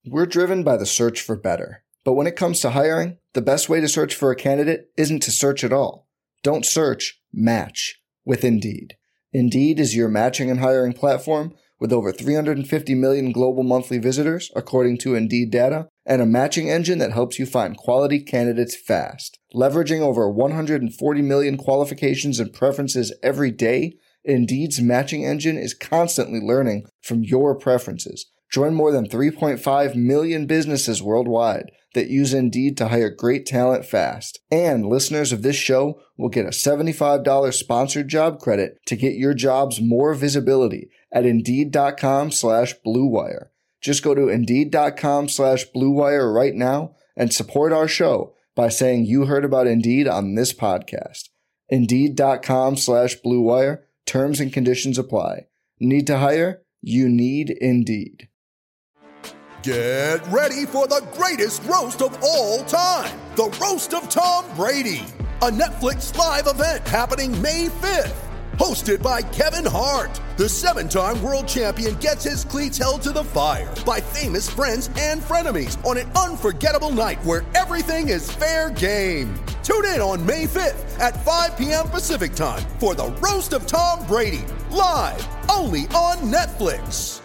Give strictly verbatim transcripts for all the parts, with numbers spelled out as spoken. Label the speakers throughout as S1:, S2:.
S1: We're driven by the search for better. But when it comes to hiring, the best way to search for a candidate isn't to search at all. Don't search, match with Indeed. Indeed is your matching and hiring platform with over three hundred fifty million global monthly visitors, according to Indeed data, and a matching engine that helps you find quality candidates fast. Leveraging over one hundred forty million qualifications and preferences every day, Indeed's matching engine is constantly learning from your preferences. Join more than three point five million businesses worldwide that use Indeed to hire great talent fast. And listeners of this show will get a seventy-five dollars sponsored job credit to get your jobs more visibility at Indeed.com slash Blue Wire. Just go to Indeed.com slash Blue Wire right now and support our show by saying you heard about Indeed on this podcast. Indeed.com slash Blue Wire. Terms and conditions apply. Need to hire? You need Indeed.
S2: Get ready for the greatest roast of all time, the Roast of Tom Brady, a Netflix live event happening May fifth. Hosted by Kevin Hart, the seven-time world champion gets his cleats held to the fire by famous friends and frenemies on an unforgettable night where everything is fair game. Tune in on May fifth at five p.m. Pacific time for the Roast of Tom Brady, live only on Netflix.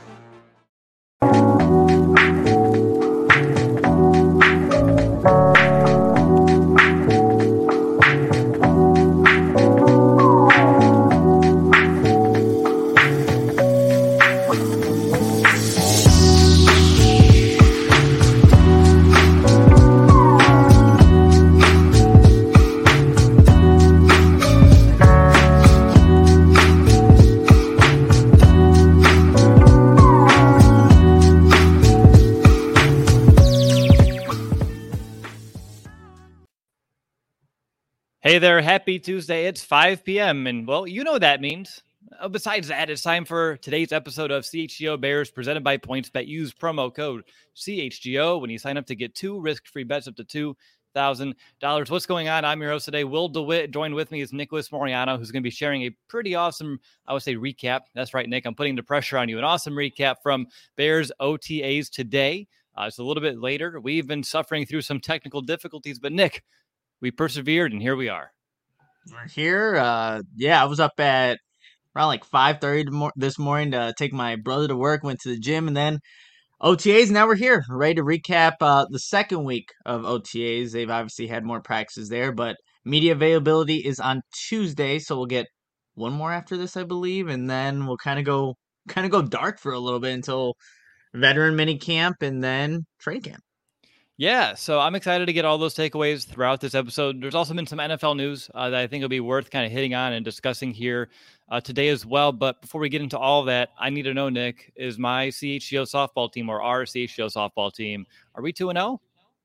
S3: Hey there, happy Tuesday. It's five p.m. and, well, you know what that means. Uh, besides that, it's time for today's episode of C H G O Bears presented by PointsBet. Use promo code C H G O when you sign up to get two risk-free bets up to two thousand dollars. What's going on? I'm your host today, Will DeWitt. Joined with me is Nicholas Moriano, who's going to be sharing a pretty awesome, I would say, recap. That's right, Nick. I'm putting the pressure on you. An awesome recap from Bears O T As today. Uh, it's a little bit later. We've been suffering through some technical difficulties, but Nick, we persevered, and here we are.
S4: We're here. Uh, yeah, I was up at around like five thirty this morning to take my brother to work, went to the gym, and then O T As. Now we're here, ready to recap uh, the second week of O T As. They've obviously had more practices there, but media availability is on Tuesday, so we'll get one more after this, I believe, and then we'll kind of go kind of go dark for a little bit until veteran mini camp and then training camp.
S3: Yeah, so I'm excited to get all those takeaways throughout this episode. There's also been some N F L news uh, that I think will be worth kind of hitting on and discussing here uh, today as well. But before we get into all that, I need to know, Nick, is my C H G O softball team or our C H G O softball team, are we two and oh?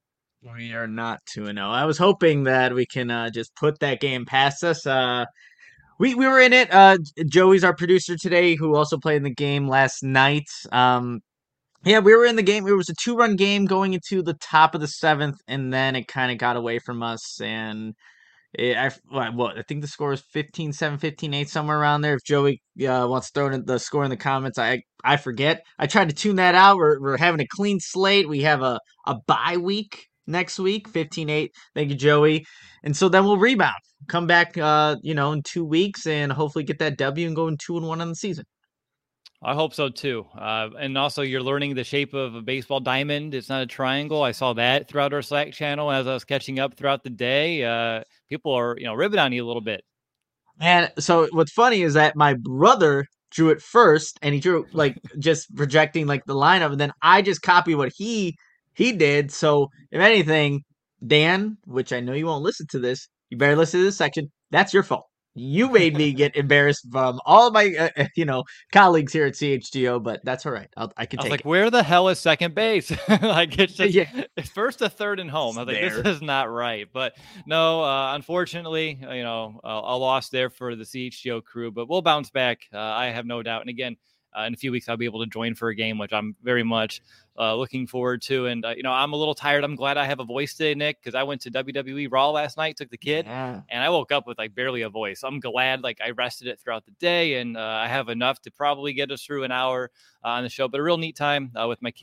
S4: We are not two and oh. I was hoping that we can uh, just put that game past us. Uh, we, we were in it. Uh, Joey's our producer today, who also played in the game last night. Um, Yeah, we were in the game. It was a two-run game going into the top of the seventh, and then it kind of got away from us. And it, I, what I think the score is fifteen seven, fifteen eight, somewhere around there. If Joey uh, wants to throw in the score in the comments, I I forget. I tried to tune that out. We're we're having a clean slate. We have a, a bye week next week, fifteen eight. Thank you, Joey. And so then we'll rebound, come back, uh, you know, in two weeks, and hopefully get that W and go in two and one on the season.
S3: I hope so, too. Uh, and also, you're learning the shape of a baseball diamond. It's not a triangle. I saw that throughout our Slack channel as I was catching up throughout the day. Uh, people are, you know, ribbing on you a little bit.
S4: And so what's funny is that my brother drew it first, and he drew, like, just projecting, like, the lineup, and then I just copied what he he did. So, if anything, Dan, which I know you won't listen to this, you better listen to this section. That's your fault. You made me get embarrassed from all of my, uh, you know, colleagues here at C H G O, but that's all right. I'll, I can
S3: I was
S4: take
S3: like,
S4: it.
S3: where the hell is second base? Like, it's just
S4: Yeah.
S3: it's first to third and home. I was like,
S4: There.
S3: this is not right. But no, uh, unfortunately, you know, uh, a loss there for the C H G O crew, but we'll bounce back. Uh, I have no doubt. And again, uh, in a few weeks, I'll be able to join for a game, which I'm very much uh, looking forward to. And, uh, you know, I'm a little tired. I'm glad I have a voice today, Nick, because I went to W W E Raw last night, took the kid,
S4: Yeah.
S3: and I woke up with like barely a voice. I'm glad like I rested it throughout the day, and uh, I have enough to probably get us through an hour uh, on the show. But a real neat time uh, with my kid.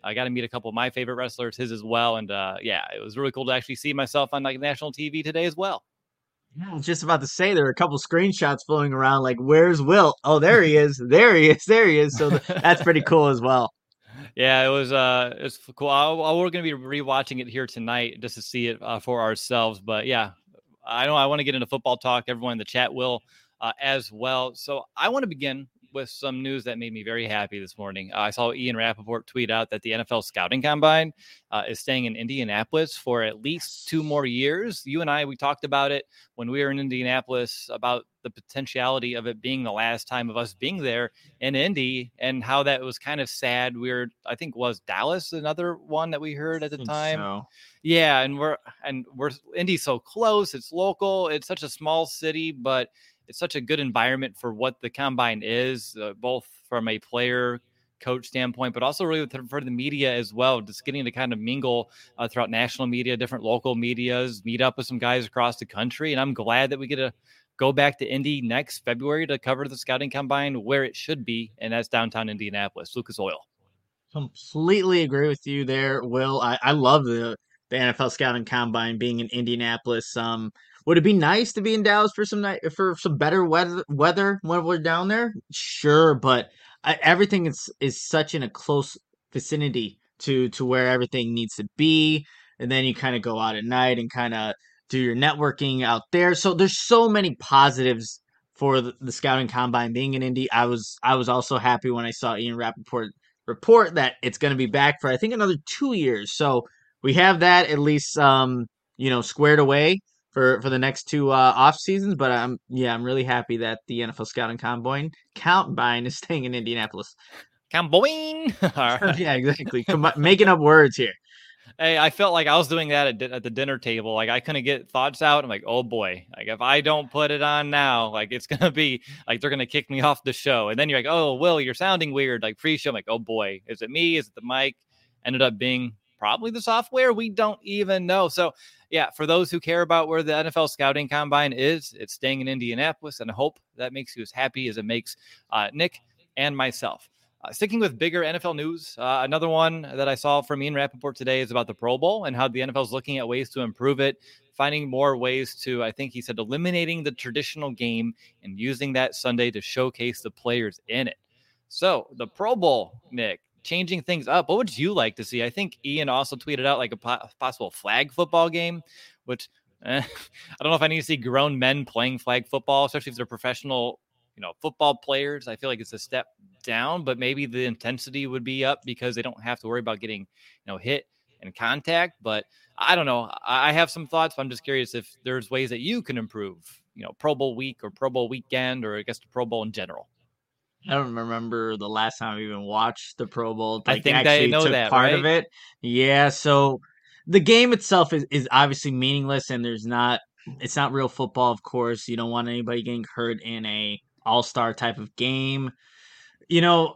S3: I got to meet a couple of my favorite wrestlers, his as well. And uh, yeah, it was really cool to actually see myself on like national T V today as well.
S4: Yeah, I was just about to say there are a couple screenshots floating around. Like, where's Will? Oh, there he is. There he is. There he is. So th- that's pretty cool as well.
S3: Yeah, it was uh, it's cool. I'll, I'll, we're going to be rewatching it here tonight just to see it uh, for ourselves. But yeah, I know I want to get into football talk. Everyone in the chat will uh, as well. So I want to begin with some news that made me very happy this morning. Uh, I saw Ian Rappaport tweet out that the N F L Scouting Combine uh, is staying in Indianapolis for at least two more years. You and I, we talked about it when we were in Indianapolis about the potentiality of it being the last time of us being there in Indy and how that was kind of sad. We were, I think was Dallas another one that we heard at the time.
S4: So.
S3: Yeah. And we're, and we're Indy's so close. It's local. It's such a small city, but it's such a good environment for what the combine is, uh, both from a player coach standpoint, but also really for the media as well. Just getting to kind of mingle uh, throughout national media, different local medias, meet up with some guys across the country. And I'm glad that we get to go back to Indy next February to cover the Scouting Combine where it should be. And that's downtown Indianapolis, Lucas Oil.
S4: Completely agree with you there, Will. I, I love the, the N F L Scouting Combine being in Indianapolis. Um, Would it be nice to be in Dallas for some night for some better weather weather when we're down there? Sure, but I, everything is is such in a close vicinity to to where everything needs to be, and then you kind of go out at night and kind of do your networking out there. So there's so many positives for the, the Scouting Combine being in Indy. I was I was also happy when I saw Ian Rappaport report that it's going to be back for I think another two years. So we have that at least um you know squared away for for the next two uh, off seasons. But I'm yeah, I'm really happy that the N F L Scouting Combine Combine is staying in Indianapolis.
S3: Combine.
S4: Right. Yeah, exactly. Com- making up words here.
S3: Hey, I felt like I was doing that at, di- at the dinner table. Like I couldn't get thoughts out. I'm like, oh boy, like if I don't put it on now, like it's gonna be like they're gonna kick me off the show. And then you're like, oh, Will, you're sounding weird. Like pre-show, I'm like, oh boy, is it me? Is it the mic? Ended up being probably the software. We don't even know. So yeah, for those who care about where the N F L Scouting Combine is, it's staying in Indianapolis, and I hope that makes you as happy as it makes uh, Nick and myself. Uh, sticking with bigger N F L news, uh, another one that I saw from Ian Rappaport today is about the Pro Bowl and how the N F L is looking at ways to improve it, finding more ways to, I think he said, eliminating the traditional game and using that Sunday to showcase the players in it. So the Pro Bowl, Nick, changing things up. What would you like to see? I think Ian also tweeted out like a po- possible flag football game, which eh, I don't know if I need to see grown men playing flag football, especially if they're professional, you know, football players. I feel like it's a step down, but maybe the intensity would be up because they don't have to worry about getting, you know, hit and contact. But I don't know. I have some thoughts, but I'm just curious if there's ways that you can improve, you know, Pro Bowl week or Pro Bowl weekend, or I guess the Pro Bowl in general.
S4: I don't remember the last time I even watched the Pro Bowl. Like,
S3: I think
S4: actually
S3: they know
S4: took
S3: that,
S4: part
S3: right?
S4: of it. Yeah, so the game itself is, is obviously meaningless, and there's not it's not real football, of course. You don't want anybody getting hurt in a all-star type of game. You know,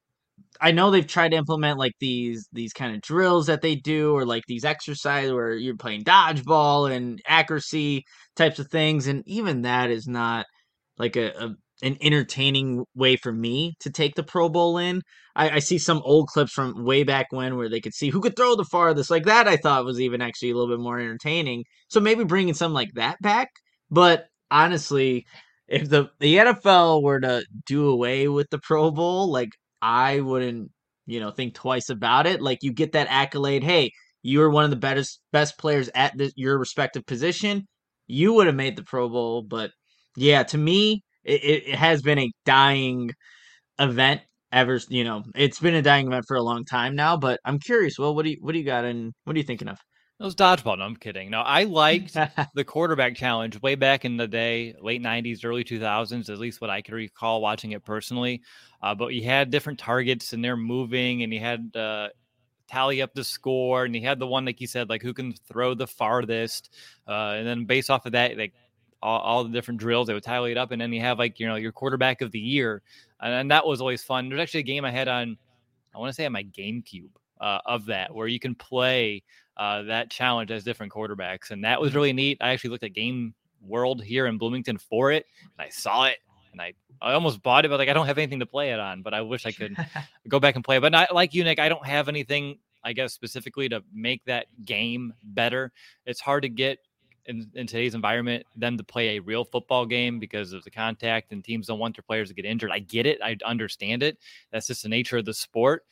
S4: I know they've tried to implement like these these kind of drills that they do, or like these exercises where you're playing dodgeball and accuracy types of things, and even that is not like a, a an entertaining way for me to take the Pro Bowl in. I, I see some old clips from way back when where they could see who could throw the farthest. Like that, I thought was even actually a little bit more entertaining. So maybe bringing something like that back. But honestly, if the the N F L were to do away with the Pro Bowl, like I wouldn't, you know, think twice about it. Like you get that accolade, hey, you're one of the best best players at the, your respective position. You would have made the Pro Bowl, but yeah, to me, it, it has been a dying event ever. You know, it's been a dying event for a long time now. But I'm curious. Well, what do you what do you got, and what are you thinking of?
S3: It was dodgeball. No, I'm kidding. No, I liked the quarterback challenge way back in the day, late nineties, early two thousands, at least what I can recall watching it personally. Uh, but you had different targets and they're moving, and you had uh, tally up the score, and you had the one, like you said, like who can throw the farthest. Uh, and then based off of that, like all, all the different drills, they would tally it up. And then you have like, you know, your quarterback of the year. And, and that was always fun. There's actually a game I had on, I want to say on my GameCube uh, of that, where you can play uh, that challenge as different quarterbacks. And that was really neat. I actually looked at Game World here in Bloomington for it, and I saw it. and I, I almost bought it, but like I don't have anything to play it on. But I wish I could go back and play it. But not like you, Nick. I don't have anything, I guess, specifically to make that game better. It's hard to get in, in today's environment them to play a real football game because of the contact, and teams don't want their players to get injured. I get it. I understand it. That's just the nature of the sport.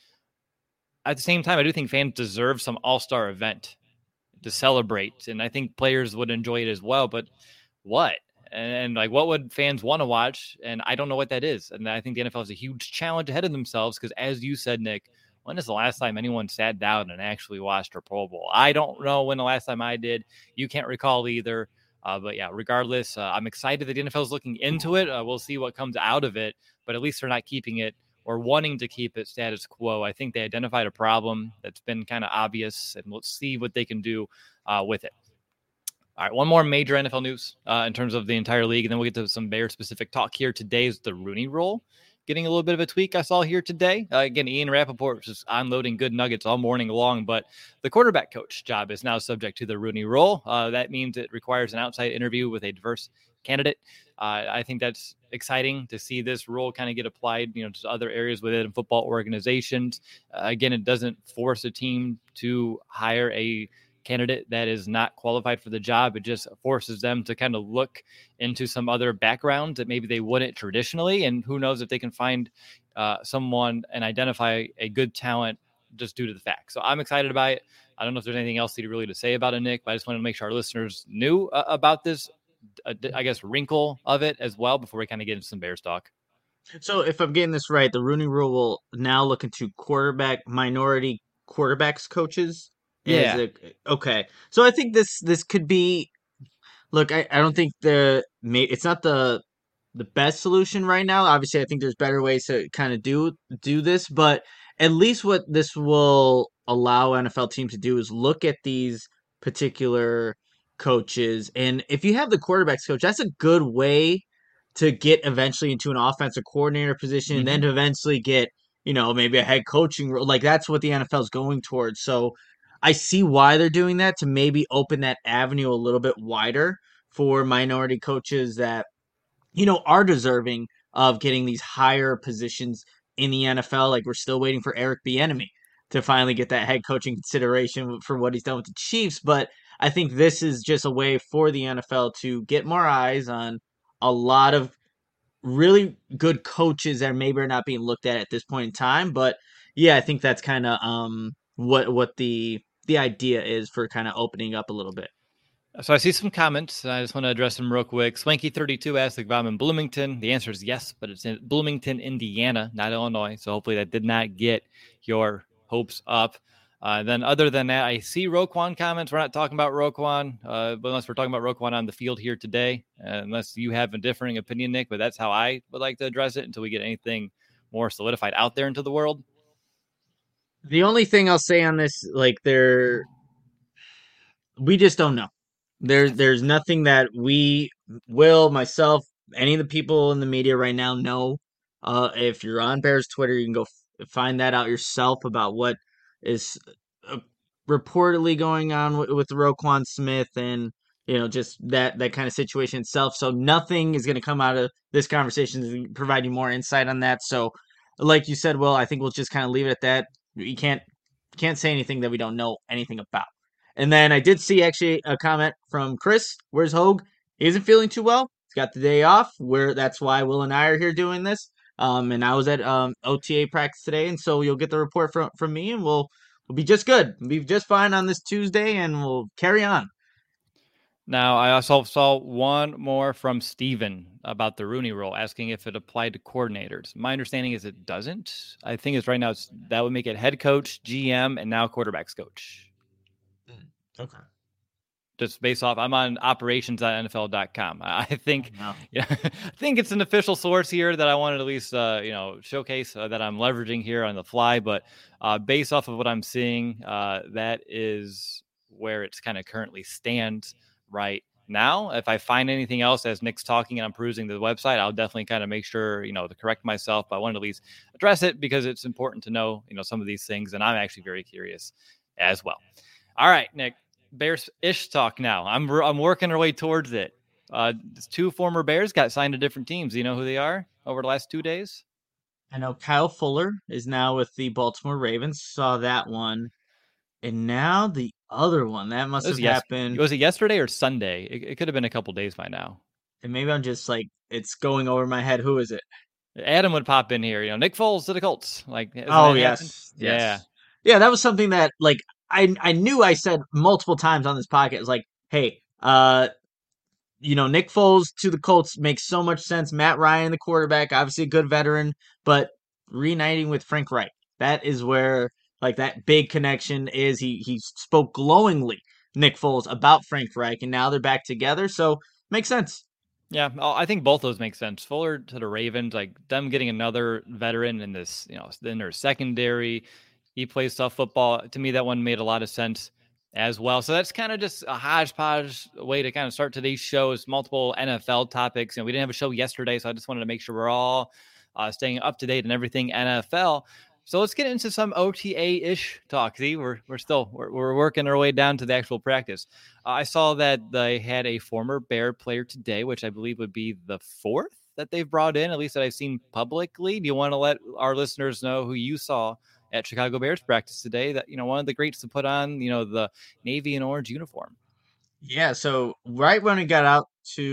S3: At the same time, I do think fans deserve some all-star event to celebrate, and I think players would enjoy it as well. But what? And, and like, what would fans want to watch? And I don't know what that is. And I think the N F L has a huge challenge ahead of themselves because, as you said, Nick, when is the last time anyone sat down and actually watched a Pro Bowl? I don't know when the last time I did. You can't recall either. Uh, but yeah, regardless, uh, I'm excited that the N F L is looking into it. Uh, we'll see what comes out of it, but at least they're not keeping it or wanting to keep it status quo. I think they identified a problem that's been kind of obvious, and let's see what they can do uh, with it. All right, one more major N F L news uh, in terms of the entire league, and then we'll get to some Bears-specific talk here. Today is the Rooney Rule getting a little bit of a tweak I saw here today. Uh, again, Ian Rappaport was just unloading good nuggets all morning long, but the quarterback coach job is now subject to the Rooney Rule. Uh, that means it requires an outside interview with a diverse candidate. Uh, I think that's exciting to see this rule kind of get applied, you know, to other areas within football organizations. Uh, again, it doesn't force a team to hire a candidate that is not qualified for the job. It just forces them to kind of look into some other backgrounds that maybe they wouldn't traditionally. And who knows if they can find uh, someone and identify a good talent just due to the fact. So I'm excited about it. I don't know if there's anything else to really to say about it, Nick, but I just wanted to make sure our listeners knew uh, about this, uh, I guess, wrinkle of it as well before we kind of get into some Bears talk.
S4: So if I'm getting this right, the Rooney Rule will now look into quarterback minority quarterbacks coaches.
S3: Yeah.
S4: A, okay. So I think this this could be. Look, I, I don't think the it's not the the best solution right now. Obviously, I think there's better ways to kind of do do this, but at least what this will allow N F L teams to do is look at these particular coaches, and if you have the quarterbacks coach, that's a good way to get eventually into an offensive coordinator position, mm-hmm. and then to eventually get, you know, maybe a head coaching role. Like that's what the N F L is going towards. So I see why they're doing that, to maybe open that avenue a little bit wider for minority coaches that, you know, are deserving of getting these higher positions in the N F L. Like we're still waiting for Eric Bieniemy to finally get that head coaching consideration for what he's done with the Chiefs. But I think this is just a way for the N F L to get more eyes on a lot of really good coaches that maybe are not being looked at at this point in time. But yeah, I think that's kind of um what what the the idea is for kind of opening up a little bit.
S3: So I see some comments. I just want to address them real quick. Swanky thirty-two asked if I'm in Bloomington. The answer is yes, but it's in Bloomington, Indiana, not Illinois. So hopefully that did not get your hopes up. Uh, then other than that, I see Roquan comments. We're not talking about Roquan, uh, unless we're talking about Roquan on the field here today, uh, unless you have a differing opinion, Nick, but that's how I would like to address it until we get anything more solidified out there into the world.
S4: The only thing I'll say on this, like there, we just don't know. There's there's nothing that we, Will, myself, any of the people in the media right now know. Uh, if you're on Bears Twitter, you can go f- find that out yourself about what is uh, reportedly going on with, with Roquan Smith and, you know, just that, that kind of situation itself. So nothing is going to come out of this conversation to provide you more insight on that. So like you said, Will, I think we'll just kind of leave it at that. You can't can't say anything that we don't know anything about. And then I did see actually a comment from Chris. Where's Hogue? He isn't feeling too well. He's got the day off. Where that's why Will and I are here doing this. Um, and I was at um, O T A practice today, and so you'll get the report from from me, and we'll we'll be just good. We'll be just fine on this Tuesday, and we'll carry on.
S3: Now, I also saw one more from Steven about the Rooney Rule, asking if it applied to coordinators. My understanding is it doesn't. I think it's right now, it's, that would make it head coach, G M, and now quarterbacks coach.
S4: Okay.
S3: Just based off, I'm on operations dot N F L dot com. I think,
S4: Oh, wow.
S3: yeah, I think it's an official source here that I wanted to at least, uh, you know, showcase uh, that I'm leveraging here on the fly. But uh, based off of what I'm seeing, uh, that is where it's kind of currently stands right now. If I find anything else as Nick's talking and I'm perusing the website, I'll definitely kind of make sure, you know, to correct myself. But I wanted to at least address it because it's important to know, you know, some of these things. And I'm actually very curious as well. All right, Nick, Bears-ish talk now. I'm I'm working our way towards it. Uh, two former Bears got signed to different teams. Do you know who they are over the last two days?
S4: I know Kyle Fuller is now with the Baltimore Ravens. Saw that one. And now the other one. That
S3: It
S4: must
S3: was
S4: have
S3: yes.
S4: happened.
S3: Was it yesterday or Sunday? It, it could have been a couple days by now.
S4: And maybe I'm just like, it's going over my head. Who is it?
S3: Adam would pop in here. You know, Nick Foles to the Colts. Like,
S4: Oh,
S3: that
S4: yes.
S3: happened?
S4: Yes.
S3: Yeah.
S4: Yeah, that was something that, like, I I knew I said multiple times on this podcast. It was like, hey, uh, you know, Nick Foles to the Colts makes so much sense. Matt Ryan, the quarterback, obviously a good veteran, but reuniting with Frank Reich. That is where, like, that big connection is. He he spoke glowingly, Nick Foles, about Frank Reich, and now they're back together, so makes sense.
S3: Yeah, I think both those make sense. Fuller to the Ravens, like them getting another veteran in this, you know, in their secondary. He plays tough football. To me, that one made a lot of sense as well. So that's kind of just a hodgepodge way to kind of start today's show. Is multiple N F L topics. You know, we didn't have a show yesterday, so I just wanted to make sure we're all uh, staying up to date on everything N F L. So let's get into some O T A-ish talk. See, we're we're still we're, we're working our way down to the actual practice. Uh, I saw that they had a former Bear player today, which I believe would be the fourth that they've brought in, at least that I've seen publicly. Do you want to let our listeners know who you saw at Chicago Bears practice today? That, you know, one of the greats to put on, you know, the navy and orange uniform.
S4: Yeah, so right when we got out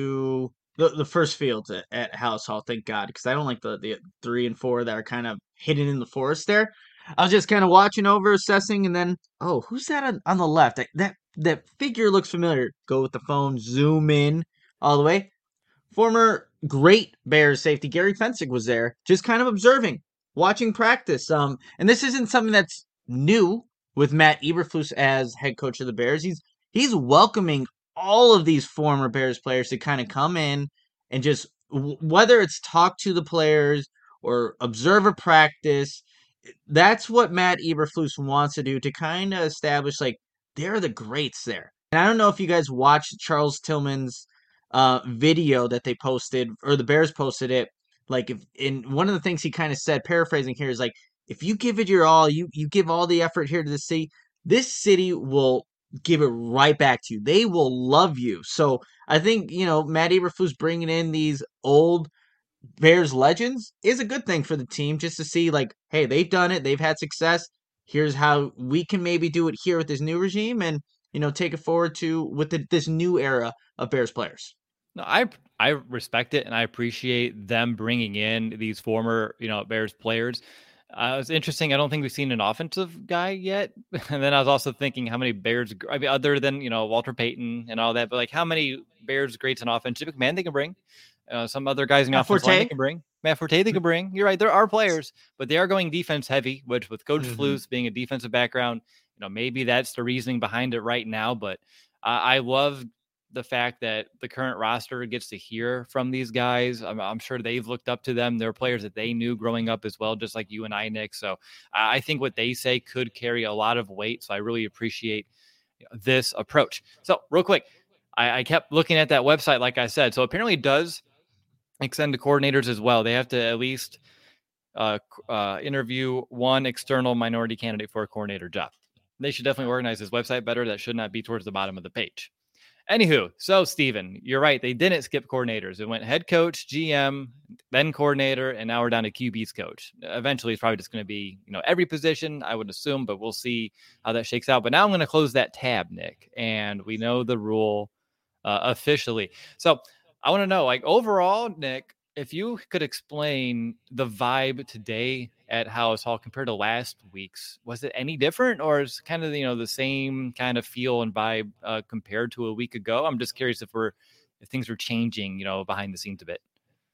S4: to the, the first fields at, at House Hall, thank God, because I don't like the, the three and four that are kind of hidden in the forest there. I was just kind of watching over, assessing, and then, oh, who's that on, on the left? That, that that figure looks familiar. Go with the phone, zoom in all the way. Former great Bears safety Gary Fencik was there, just kind of observing, watching practice. Um, and this isn't something that's new with Matt Eberflus as head coach of the Bears. He's he's welcoming all of these former Bears players to kind of come in and just whether it's talk to the players or observe a practice. That's what Matt Eberflus wants to do to kind of establish like they're the greats there. And I don't know if you guys watched Charles Tillman's uh, video that they posted or the Bears posted it. Like if in one of the things he kind of said, paraphrasing here, is like if you give it your all, you you give all the effort here to the city, this city will give it right back to you. They will love you. So I think, you know, Matt Eberflus bringing in these old Bears legends is a good thing for the team just to see like, hey, they've done it. They've had success. Here's how we can maybe do it here with this new regime and, you know, take it forward to with the, this new era of Bears players.
S3: No, I I respect it and I appreciate them bringing in these former, you know, Bears players. Uh, it's interesting. I don't think we've seen an offensive guy yet. And then I was also thinking how many Bears, I mean, other than, you know, Walter Payton and all that, but like how many Bears greats on offensive command they can bring. Uh, some other guys in the
S4: Matt
S3: offensive line
S4: Forte.
S3: they can bring. Matt Forte they can bring. You're right. There are players, but they are going defense heavy, which with Coach
S4: Mhm.
S3: Flus being a defensive background, you know, maybe that's the reasoning behind it right now. But uh, I love the fact that the current roster gets to hear from these guys. I'm, I'm sure they've looked up to them. They're players that they knew growing up as well, just like you and I, Nick. So uh, I think what they say could carry a lot of weight. So I really appreciate this approach. So real quick, I, I kept looking at that website, like I said. So apparently it does extend to coordinators as well. They have to at least uh, uh, interview one external minority candidate for a coordinator job. They should definitely organize this website better. That should not be towards the bottom of the page. Anywho, so Steven, you're right. They didn't skip coordinators. It went head coach, G M, then coordinator, and now we're down to Q B's coach. Eventually, it's probably just going to be, you know, every position, I would assume, but we'll see how that shakes out. But now I'm going to close that tab, Nick, and we know the rule uh, officially. So I want to know, like, overall, Nick, if you could explain the vibe today at House Hall compared to last week's, was it any different, or is kind of, you know, the same kind of feel and vibe uh, compared to a week ago? I'm just curious if we're if things are changing, you know, behind the scenes a bit.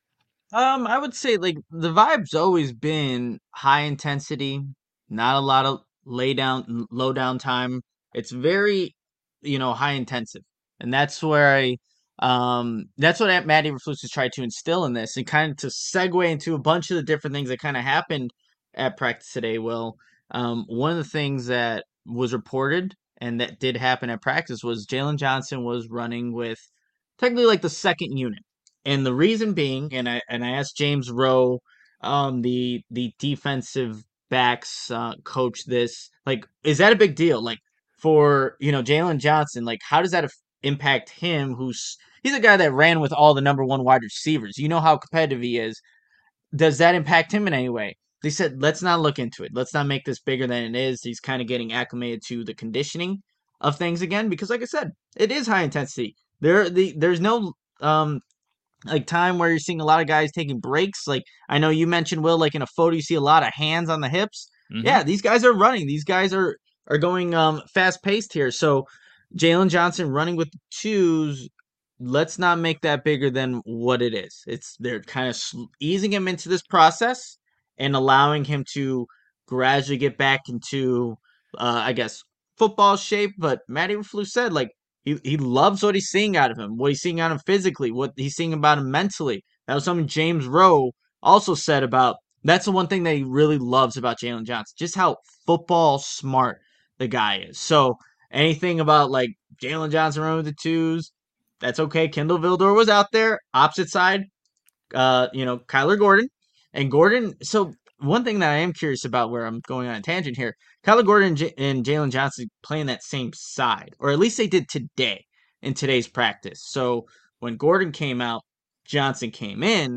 S4: Um, I would say like the vibe's always been high intensity, not a lot of lay down, low down time. It's very, you know, high intensive, and that's where I, um, that's what Aunt Matt Eberflus has tried to instill in this, and kind of to segue into a bunch of the different things that kind of happened at practice today. Well, um, one of the things that was reported and that did happen at practice was Jalen Johnson was running with technically like the second unit. And the reason being, and I and I asked James Rowe, um, the the defensive backs uh, coach, this like, is that a big deal? Like for you know Jalen Johnson, like how does that af- impact him? Who's he's a guy that ran with all the number one wide receivers. You know how competitive he is. Does that impact him in any way? They said, let's not look into it. Let's not make this bigger than it is. He's kind of getting acclimated to the conditioning of things again, because like I said, it is high intensity. There, the there's no um like time where you're seeing a lot of guys taking breaks. Like I know you mentioned, Will, like in a photo, you see a lot of hands on the hips. Mm-hmm. Yeah, these guys are running. These guys are are going um fast paced here. So Jaylon Johnson running with the twos. Let's not make that bigger than what it is. It's they're kind of easing him into this process and allowing him to gradually get back into, uh, I guess, football shape. But Matt Eberflus said, like, he, he loves what he's seeing out of him, what he's seeing out of him physically, what he's seeing about him mentally. That was something James Rowe also said about, that's the one thing that he really loves about Jaylon Johnson, just how football smart the guy is. So anything about, like, Jaylon Johnson running with the twos, that's okay. Kindle Vildor was out there, opposite side, uh, you know, Kyler Gordon. And Gordon, so one thing that I am curious about, where I'm going on a tangent here, Kyler Gordon and, J- and Jaylon Johnson playing that same side, or at least they did today in today's practice. So when Gordon came out, Johnson came in.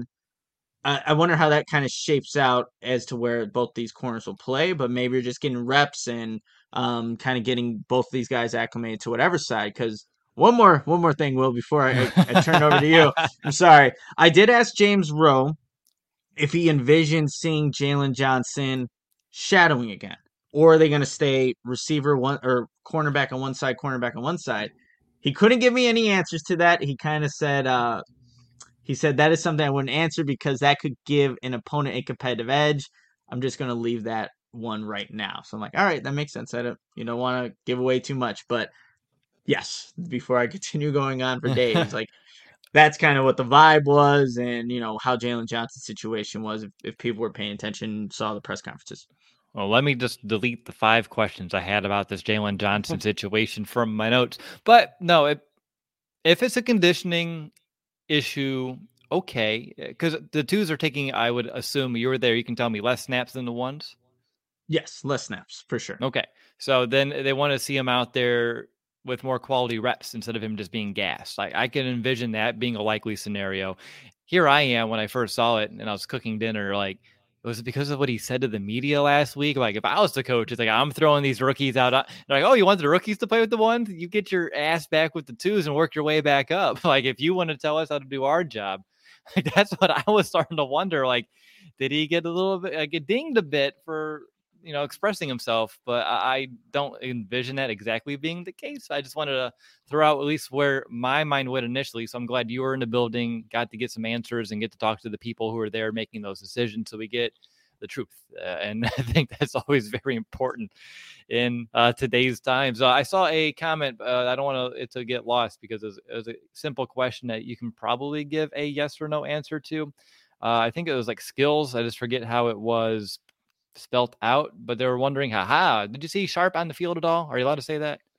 S4: I, I wonder how that kind of shapes out as to where both these corners will play, but maybe you're just getting reps and um, kind of getting both these guys acclimated to whatever side. Because one more, one more thing, Will, before I, I, I turn over to you. I'm sorry. I did ask James Rowe if he envisions seeing Jaylon Johnson shadowing again, or are they going to stay receiver one or cornerback on one side, cornerback on one side? He couldn't give me any answers to that. He kind of said, uh, he said that is something I wouldn't answer because that could give an opponent a competitive edge. I'm just going to leave that one right now. So I'm like, all right, that makes sense. I don't, you don't want to give away too much, but yes, before I continue going on for days, like, that's kind of what the vibe was, and, you know, how Jaylon Johnson's situation was, if, if people were paying attention, saw the press conferences.
S3: Well, let me just delete the five questions I had about this Jaylon Johnson situation from my notes. But no, it, if it's a conditioning issue, okay, because the twos are taking, I would assume you were there, you can tell me, less snaps than the ones?
S4: Yes, less snaps, for sure.
S3: Okay, so then they want to see him out there with more quality reps instead of him just being gassed. I, I can envision that being a likely scenario. Here I am when I first saw it and I was cooking dinner, like, was it because of what he said to the media last week? Like, if I was the coach, it's like, I'm throwing these rookies out. They're like, oh, you want the rookies to play with the ones? You get your ass back with the twos and work your way back up. Like, if you want to tell us how to do our job, like, that's what I was starting to wonder. Like, did he get a little bit, like, get dinged a bit for, you know, expressing himself? But I don't envision that exactly being the case. I just wanted to throw out at least where my mind went initially. So I'm glad you were in the building, got to get some answers and get to talk to the people who are there making those decisions, so we get the truth. Uh, and I think that's always very important in uh, today's times. Uh, I saw a comment. Uh, I don't want it to get lost because it was, it was a simple question that you can probably give a yes or no answer to. Uh, I think it was like skills. I just forget how it was spelt out, but they were wondering, haha, did you see Sharp on the field at all? Are you allowed to say that?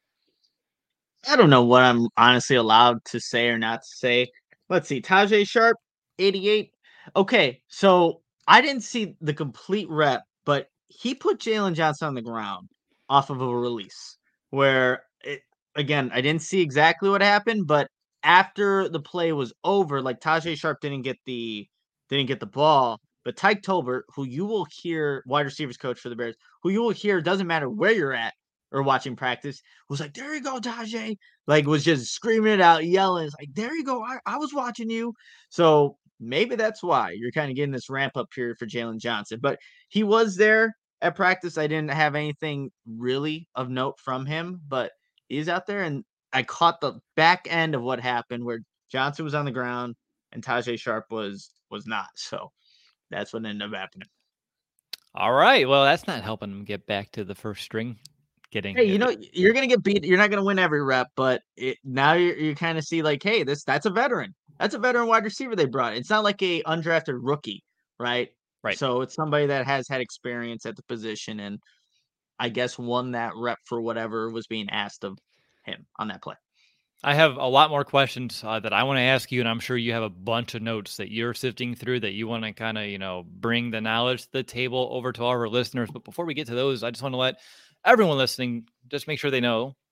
S4: I don't know what I'm honestly allowed to say or not to say. Let's see. Tajay Sharp, eighty-eight. Okay, so I didn't see the complete rep, but he put Jaylon Johnson on the ground off of a release where, it, again, I didn't see exactly what happened, but after the play was over, like, Tajay Sharp didn't get the didn't get the ball. But Tyke Tolbert, who you will hear, wide receivers coach for the Bears, who you will hear, doesn't matter where you're at or watching practice, was like, there you go, Tajay. Like, was just screaming it out, yelling. It's like, there you go. I, I was watching you. So maybe that's why you're kind of getting this ramp up period for Jaylon Johnson. But he was there at practice. I didn't have anything really of note from him, but he's out there. And I caught the back end of what happened where Johnson was on the ground and Tajay Sharp was was not. So that's what ended up happening.
S3: All right. Well, that's not helping him get back to the first string. Getting
S4: hey, you know, you're gonna get beat. You're not gonna win every rep, but it, now you you kind of see like, hey, this that's a veteran. That's a veteran wide receiver they brought. It's not like a undrafted rookie, right?
S3: Right.
S4: So it's somebody that has had experience at the position, and I guess won that rep for whatever was being asked of him on that play.
S3: I have a lot more questions uh, that I want to ask you, and I'm sure you have a bunch of notes that you're sifting through that you want to kind of, you know, bring the knowledge to the table over to all of our listeners. But before we get to those, I just want to let everyone listening just make sure they know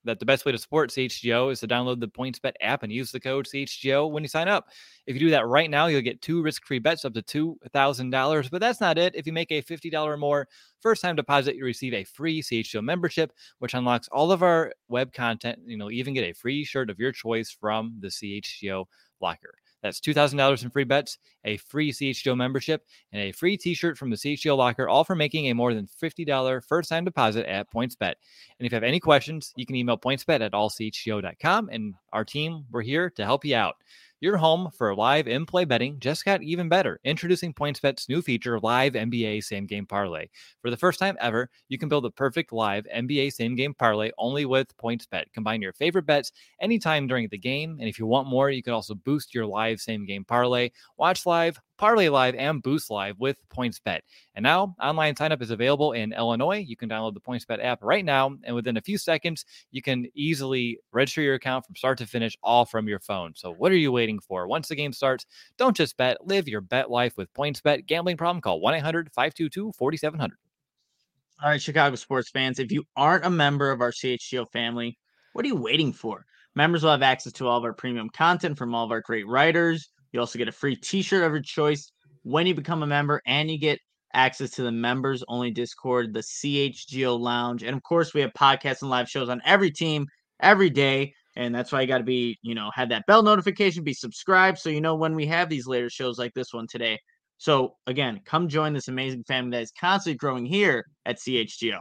S3: that the best way to support C H G O is to download the PointsBet app and use the code C H G O when you sign up. If you do that right now, you'll get two risk-free bets up to two thousand dollars. But that's not it. If you make a fifty dollars or more first-time deposit, you receive a free C H G O membership, which unlocks all of our web content. You know, even get a free shirt of your choice from the C H G O locker. That's two thousand dollars in free bets, a free C H G O membership, and a free t-shirt from the C H G O locker, all for making a more than fifty dollars first-time deposit at PointsBet. And if you have any questions, you can email pointsbet at all c h g o dot com, and our team, we're here to help you out. Your home for live in-play betting just got even better. Introducing PointsBet's new feature, Live N B A Same Game Parlay. For the first time ever, you can build a perfect live N B A Same Game Parlay only with PointsBet. Combine your favorite bets anytime during the game, and if you want more, you can also boost your live Same Game Parlay. Watch live, parlay live, and boost live with PointsBet. And now, online signup is available in Illinois. You can download the PointsBet app right now, and within a few seconds, you can easily register your account from start to finish, all from your phone. So what are you waiting for? Once the game starts, don't just bet, live your bet life with PointsBet. Gambling problem? Call one eight hundred five two two four seven zero zero.
S4: All right, Chicago sports fans, if you aren't a member of our C H G O family, what are you waiting for? Members will have access to all of our premium content from all of our great writers. You also get a free t-shirt of your choice when you become a member, and you get access to the members only Discord, the C H G O Lounge. And of course, we have podcasts and live shows on every team every day. And that's why you got to be, you know, have that bell notification, be subscribed so you know when we have these later shows like this one today. So again, come join this amazing family that is constantly growing here at C H G O.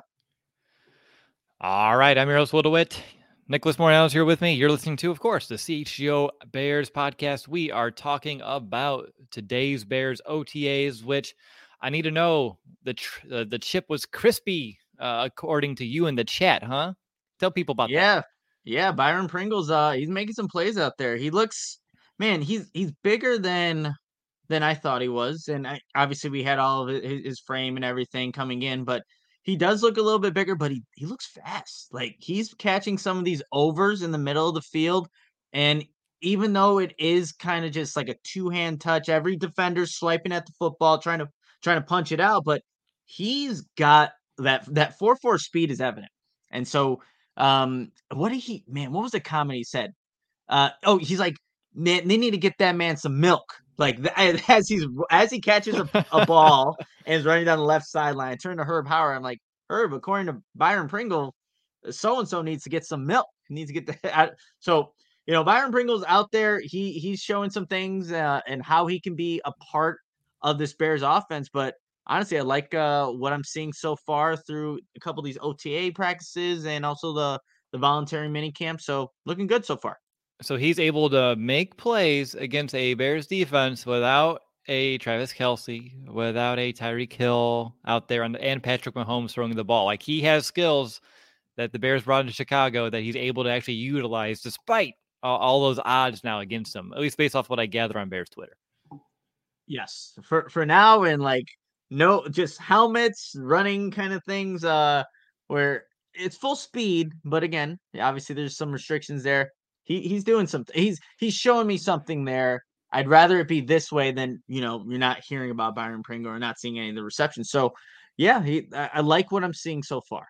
S3: All right, I'm your host, Will DeWitt. Nicholas Morales here with me. You're listening to, of course, the C H G O Bears podcast. We are talking about today's Bears O T As, which I need to know, the tr- uh, the chip was crispy, uh, according to you in the chat, huh? Tell people about
S4: yeah.
S3: that.
S4: Yeah, Byron Pringles, uh, he's making some plays out there. He looks, man, he's he's bigger than than I thought he was. And I, obviously we had all of his, his frame and everything coming in, but he does look a little bit bigger, but he, he looks fast. Like he's catching some of these overs in the middle of the field. And even though it is kind of just like a two-hand touch, every defender's swiping at the football, trying to trying to punch it out, but he's got that that four four speed is evident. And so um, what did he, man, what was the comment he said? Uh, oh, he's like, man, they need to get that man some milk. Like as he's as he catches a, a ball and is running down the left sideline, I turn to Herb Howard. I'm like, Herb, according to Byron Pringle, so and so needs to get some milk. He needs to get that. So you know, Byron Pringle's out there. He he's showing some things uh, and how he can be a part of this Bears offense. But honestly, I like uh, what I'm seeing so far through a couple of these O T A practices and also the the voluntary mini camp. So looking good so far.
S3: So he's able to make plays against a Bears defense without a Travis Kelce, without a Tyreek Hill out there, on, and Patrick Mahomes throwing the ball. Like he has skills that the Bears brought into Chicago that he's able to actually utilize despite all, all those odds now against him, at least based off what I gather on Bears Twitter.
S4: Yes, for for now, and like no, just helmets, running kind of things, uh, where it's full speed, but again, obviously there's some restrictions there. He he's doing something. He's he's showing me something there. I'd rather it be this way than, you know, you're not hearing about Byron Pringle or not seeing any of the receptions. So, yeah, he I, I like what I'm seeing so far.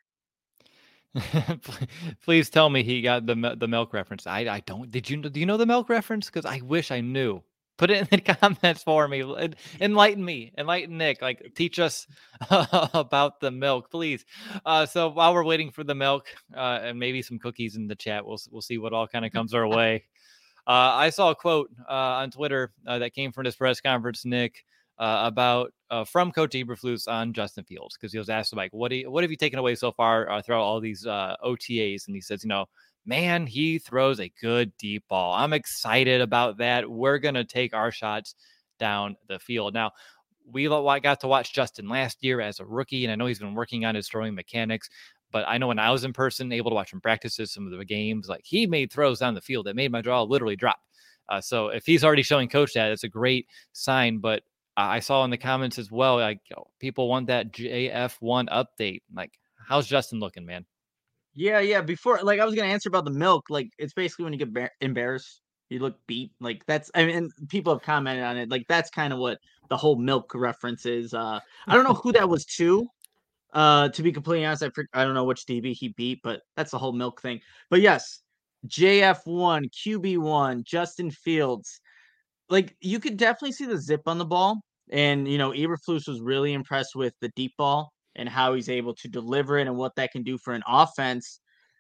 S3: Please tell me he got the the milk reference. I I don't. Did you do you know the milk reference? Because I wish I knew. Put it in the comments for me. Enlighten me. Enlighten Nick. Like, teach us about the milk, please. Uh, so while we're waiting for the milk uh, and maybe some cookies in the chat, we'll we'll see what all kind of comes our way. Uh, I saw a quote uh, on Twitter uh, that came from this press conference, Nick, uh, about uh, from Coach Eberflus on Justin Fields, because he was asked like, "What do you, what have you taken away so far uh, throughout all these uh, O T As?" And he says, "You know, man, he throws a good deep ball. I'm excited about that. We're gonna take our shots down the field." Now, we got to watch Justin last year as a rookie, and I know he's been working on his throwing mechanics. But I know when I was in person, able to watch him practices, some of the games, like he made throws down the field that made my jaw literally drop. Uh, so if he's already showing coach that, it's a great sign. But uh, I saw in the comments as well, like you know, people want that J F one update. Like, how's Justin looking, man?
S4: Yeah, yeah. Before, like, I was gonna answer about the milk. Like, it's basically when you get bar- embarrassed, you look beat. Like, that's. I mean, people have commented on it. Like, that's kind of what the whole milk reference is. Uh, I don't know who that was to. Uh, to be completely honest, I I don't know which D B he beat, but that's the whole milk thing. But yes, J F one, Q B one, Justin Fields. Like, you could definitely see the zip on the ball, and, you know, Eberflus was really impressed with the deep ball and how he's able to deliver it and what that can do for an offense.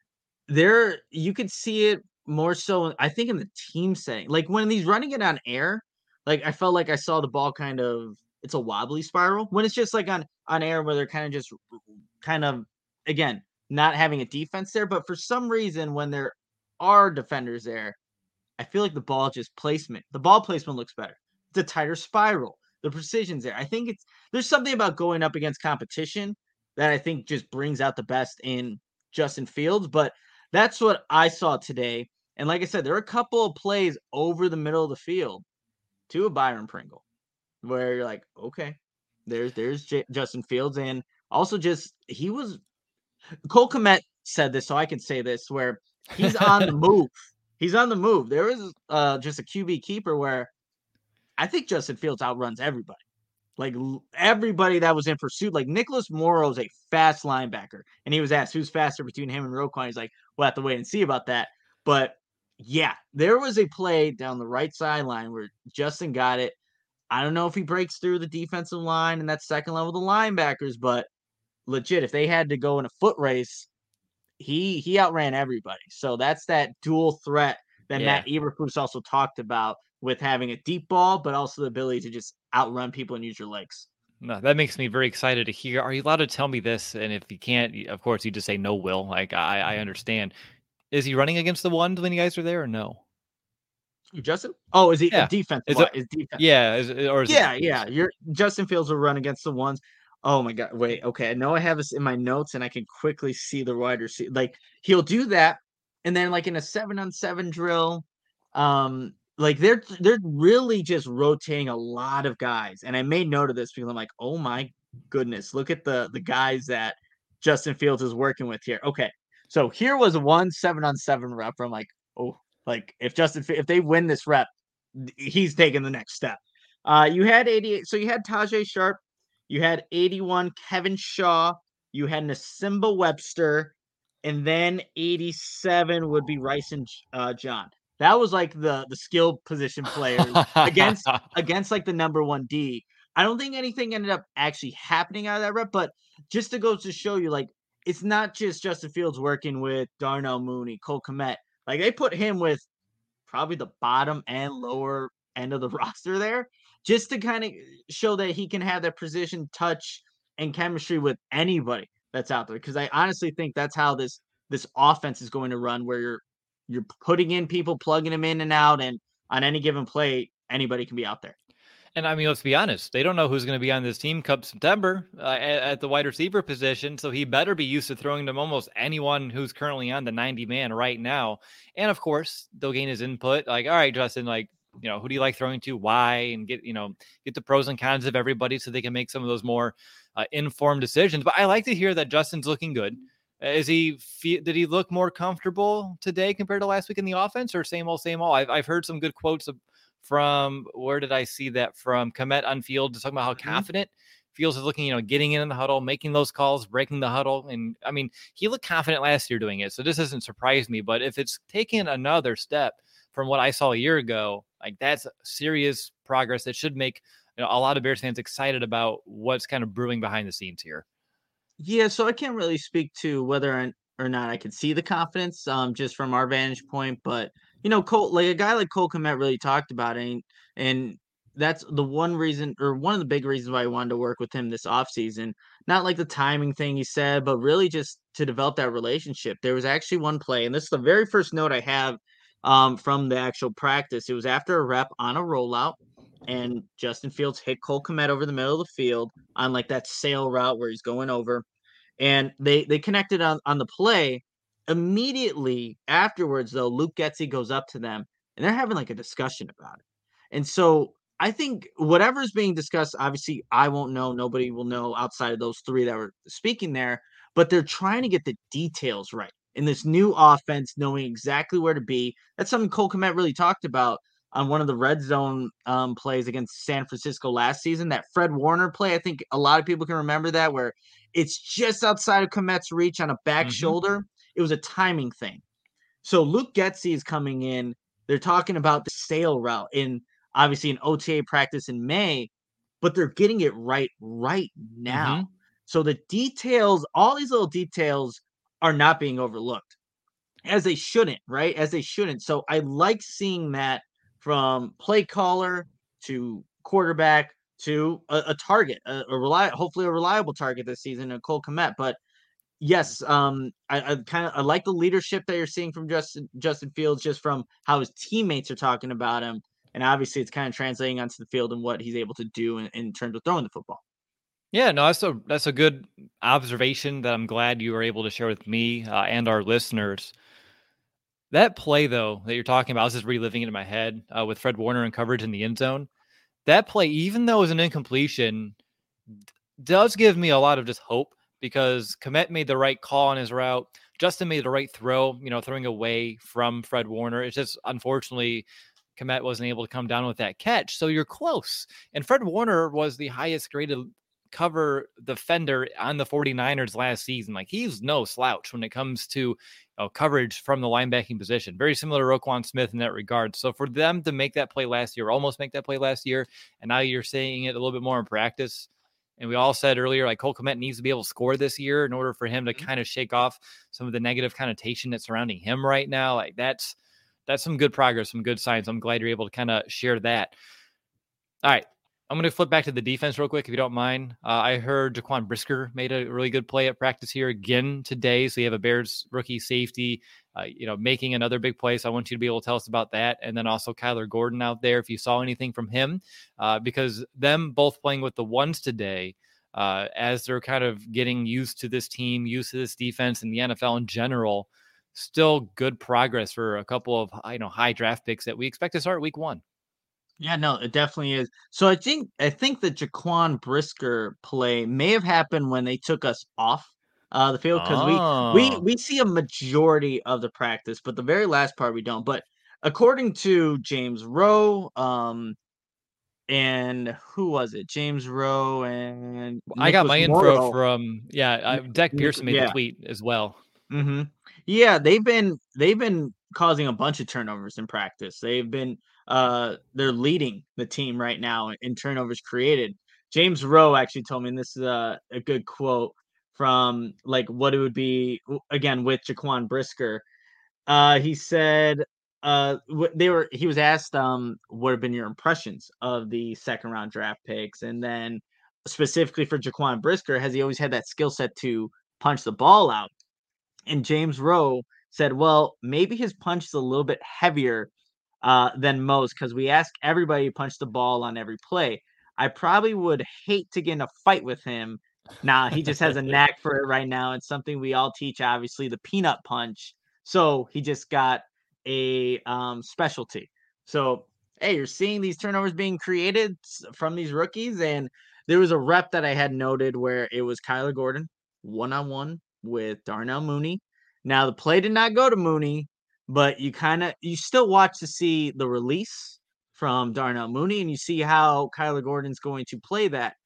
S4: There you could see it more so, I think, in the team setting. Like, when he's running it on air, like, I felt like I saw the ball kind of it's a wobbly spiral. When it's just, like, on on air where they're kinda just kind of, again, not having a defense there, but for some reason, when there are defenders there, I feel like the ball just placement the ball placement looks better. It's a tighter spiral. The precision's there. I think it's there's something about going up against competition that I think just brings out the best in Justin Fields, but that's what I saw today. And like I said, there are a couple of plays over the middle of the field to a Byron Pringle where you're like, okay, there's there's J- Justin Fields, and also just he was Cole Kmet said this, so I can say this, where he's on the move. He's on the move. There is uh, just a Q B keeper where I think Justin Fields outruns everybody. Like everybody that was in pursuit. Like Nicholas Morrow's a fast linebacker, and he was asked who's faster between him and Roquan. He's like, we'll have to wait and see about that. But yeah, there was a play down the right sideline where Justin got it. I don't know if he breaks through the defensive line and that second level of the linebackers, but legit, if they had to go in a foot race, he he outran everybody. So that's that dual threat that
S3: Yeah.
S4: Matt Eberflus also talked about with having a deep ball, but also the ability to just outrun people and use your legs.
S3: No, that makes me very excited to hear. Are you allowed to tell me this? And if you can't, y- of course, you just say no, Will. Like I, I understand. Is he running against the ones when you guys are there or no?
S4: Justin? Oh, is he a
S3: Yeah.
S4: defensive?
S3: Is
S4: Is,
S3: it,
S4: is defense?
S3: yeah, is, it- or is
S4: Yeah,
S3: it
S4: yeah. You're Justin Fields will run against the ones. Oh my god. Wait, okay. I know I have this in my notes and I can quickly see the wide receiver. Like he'll do that, and then like in a seven on seven drill, um, like they're they're really just rotating a lot of guys. And I made note of this because I'm like, oh my goodness, look at the the guys that Justin Fields is working with here. Okay. So here was one seven on seven rep. I'm like, oh, like if Justin if they win this rep, he's taking the next step. Uh, you had eighty-eight. So you had Tajay Sharp, you had eighty-one Kevin Shaw, you had Nasimba Webster, and then eighty-seven would be Rice and uh, John. That was like the the skill position players against against like the number one D. I don't think anything ended up actually happening out of that rep, but just to go to show you, like it's not just Justin Fields working with Darnell Mooney, Cole Kmet. Like they put him with probably the bottom and lower end of the roster there, just to kind of show that he can have that precision, touch, and chemistry with anybody that's out there. Because I honestly think that's how this this offense is going to run, where you're you're putting in people, plugging them in and out, and on any given play, anybody can be out there.
S3: And I mean, let's be honest. They don't know who's going to be on this team come September uh, at, at the wide receiver position. So he better be used to throwing to almost anyone who's currently on the ninety man right now. And of course, they'll gain his input. Like, all right, Justin, like, you know, who do you like throwing to? Why? And get, you know, get the pros and cons of everybody so they can make some of those more uh, informed decisions. But I like to hear that Justin's looking good. Is he, did he look more comfortable today compared to last week in the offense, or same old, same old? I've, I've heard some good quotes of, from where did I see that from Kmet on field, just talking about how mm-hmm. confident Fields is looking, you know, getting in the huddle, making those calls, breaking the huddle. And I mean, he looked confident last year doing it. So this doesn't surprise me, but if it's taken another step from what I saw a year ago, like that's serious progress that should make, you know, a lot of Bears fans excited about what's kind of brewing behind the scenes here.
S4: Yeah. So I can't really speak to whether or not I can see the confidence um, just from our vantage point, but you know, Cole, like a guy like Cole Kmet really talked about it, and, and that's the one reason, or one of the big reasons why I wanted to work with him this offseason. Not like the timing thing he said, but really just to develop that relationship. There was actually one play, and this is the very first note I have um, from the actual practice. It was after a rep on a rollout, and Justin Fields hit Cole Kmet over the middle of the field on like that sail route where he's going over, and they they connected on on the play. Immediately afterwards, though, Luke Getsy goes up to them and they're having like a discussion about it. And so I think whatever's being discussed, obviously, I won't know. Nobody will know outside of those three that were speaking there, but they're trying to get the details right in this new offense, knowing exactly where to be. That's something Cole Kmet really talked about on one of the red zone um, plays against San Francisco last season. That Fred Warner play, I think a lot of people can remember that, where it's just outside of Komet's reach on a back
S3: Mm-hmm.
S4: shoulder. It was a timing thing. So Luke Getsy is coming in. They're talking about the sail route in obviously an O T A practice in May, but they're getting it right right now.
S3: Mm-hmm.
S4: So the details, all these little details are not being overlooked, as they shouldn't, right? As they shouldn't. So I like seeing that from play caller to quarterback to a, a target, a, a reli- hopefully a reliable target this season, a Cole Kmet. But yes, um, I, I kind of I like the leadership that you're seeing from Justin Justin Fields, just from how his teammates are talking about him, and obviously it's kind of translating onto the field and what he's able to do in, in terms of throwing the football.
S3: Yeah, no, that's a that's a good observation that I'm glad you were able to share with me uh, and our listeners. That play, though, that you're talking about, I was just reliving it in my head uh, with Fred Warner and coverage in the end zone. That play, even though it was an incompletion, does give me a lot of just hope because Kmet made the right call on his route. Justin made the right throw, you know, throwing away from Fred Warner. It's just, unfortunately, Kmet wasn't able to come down with that catch. So you're close. And Fred Warner was the highest graded cover defender on the 49ers last season. Like, he's no slouch when it comes to you know, coverage from the linebacking position. Very similar to Roquan Smith in that regard. So for them to make that play last year, almost make that play last year, and now you're seeing it a little bit more in practice. And we all said earlier, like, Cole Kmet needs to be able to score this year in order for him to kind of shake off some of the negative connotation that's surrounding him right now. Like, that's that's some good progress, some good signs. I'm glad you're able to kind of share that. All right. I'm going to flip back to the defense real quick, if you don't mind. Uh, I heard Jaquan Brisker made a really good play at practice here again today. So you have a Bears rookie safety, uh, you know, making another big play. So I want you to be able to tell us about that. And then also Kyler Gordon out there, if you saw anything from him, uh, because them both playing with the ones today, uh, as they're kind of getting used to this team, used to this defense and the N F L in general, still good progress for a couple of, you know, high draft picks that we expect to start week one.
S4: Yeah, no, it definitely is. So I think I think the Jaquan Brisker play may have happened when they took us off uh, the field, because we we
S3: Oh,
S4: we see a majority of the practice, but the very last part we don't. But according to James Rowe, um, and who was it? James Rowe and
S3: I got
S4: Nicholas
S3: my info
S4: Morrow.
S3: from, yeah, uh, Dak
S4: Nick,
S3: Pearson made the
S4: yeah,
S3: tweet as well.
S4: hmm Yeah, they've been they've been causing a bunch of turnovers in practice. They've been uh they're leading the team right now in turnovers created. James Rowe actually told me, and this is a, a good quote from like what it would be again with Jaquan Brisker. Uh he said uh they were he was asked um what have been your impressions of the second round draft picks, and then specifically for Jaquan Brisker, has he always had that skill set to punch the ball out? And James Rowe said, well, maybe his punch is a little bit heavier uh, than most, because we ask everybody to punch the ball on every play. I probably would hate to get in a fight with him. Now, he just has a knack for it right now. It's something we all teach, obviously, the peanut punch. So he just got a um, specialty. So, hey, you're seeing these turnovers being created from these rookies. And there was a rep that I had noted where it was Kyler Gordon one-on-one with Darnell Mooney. Now, the play did not go to Mooney, but you kind of you still watch to see the release from Darnell Mooney, and you see how Kyler Gordon's going to play that.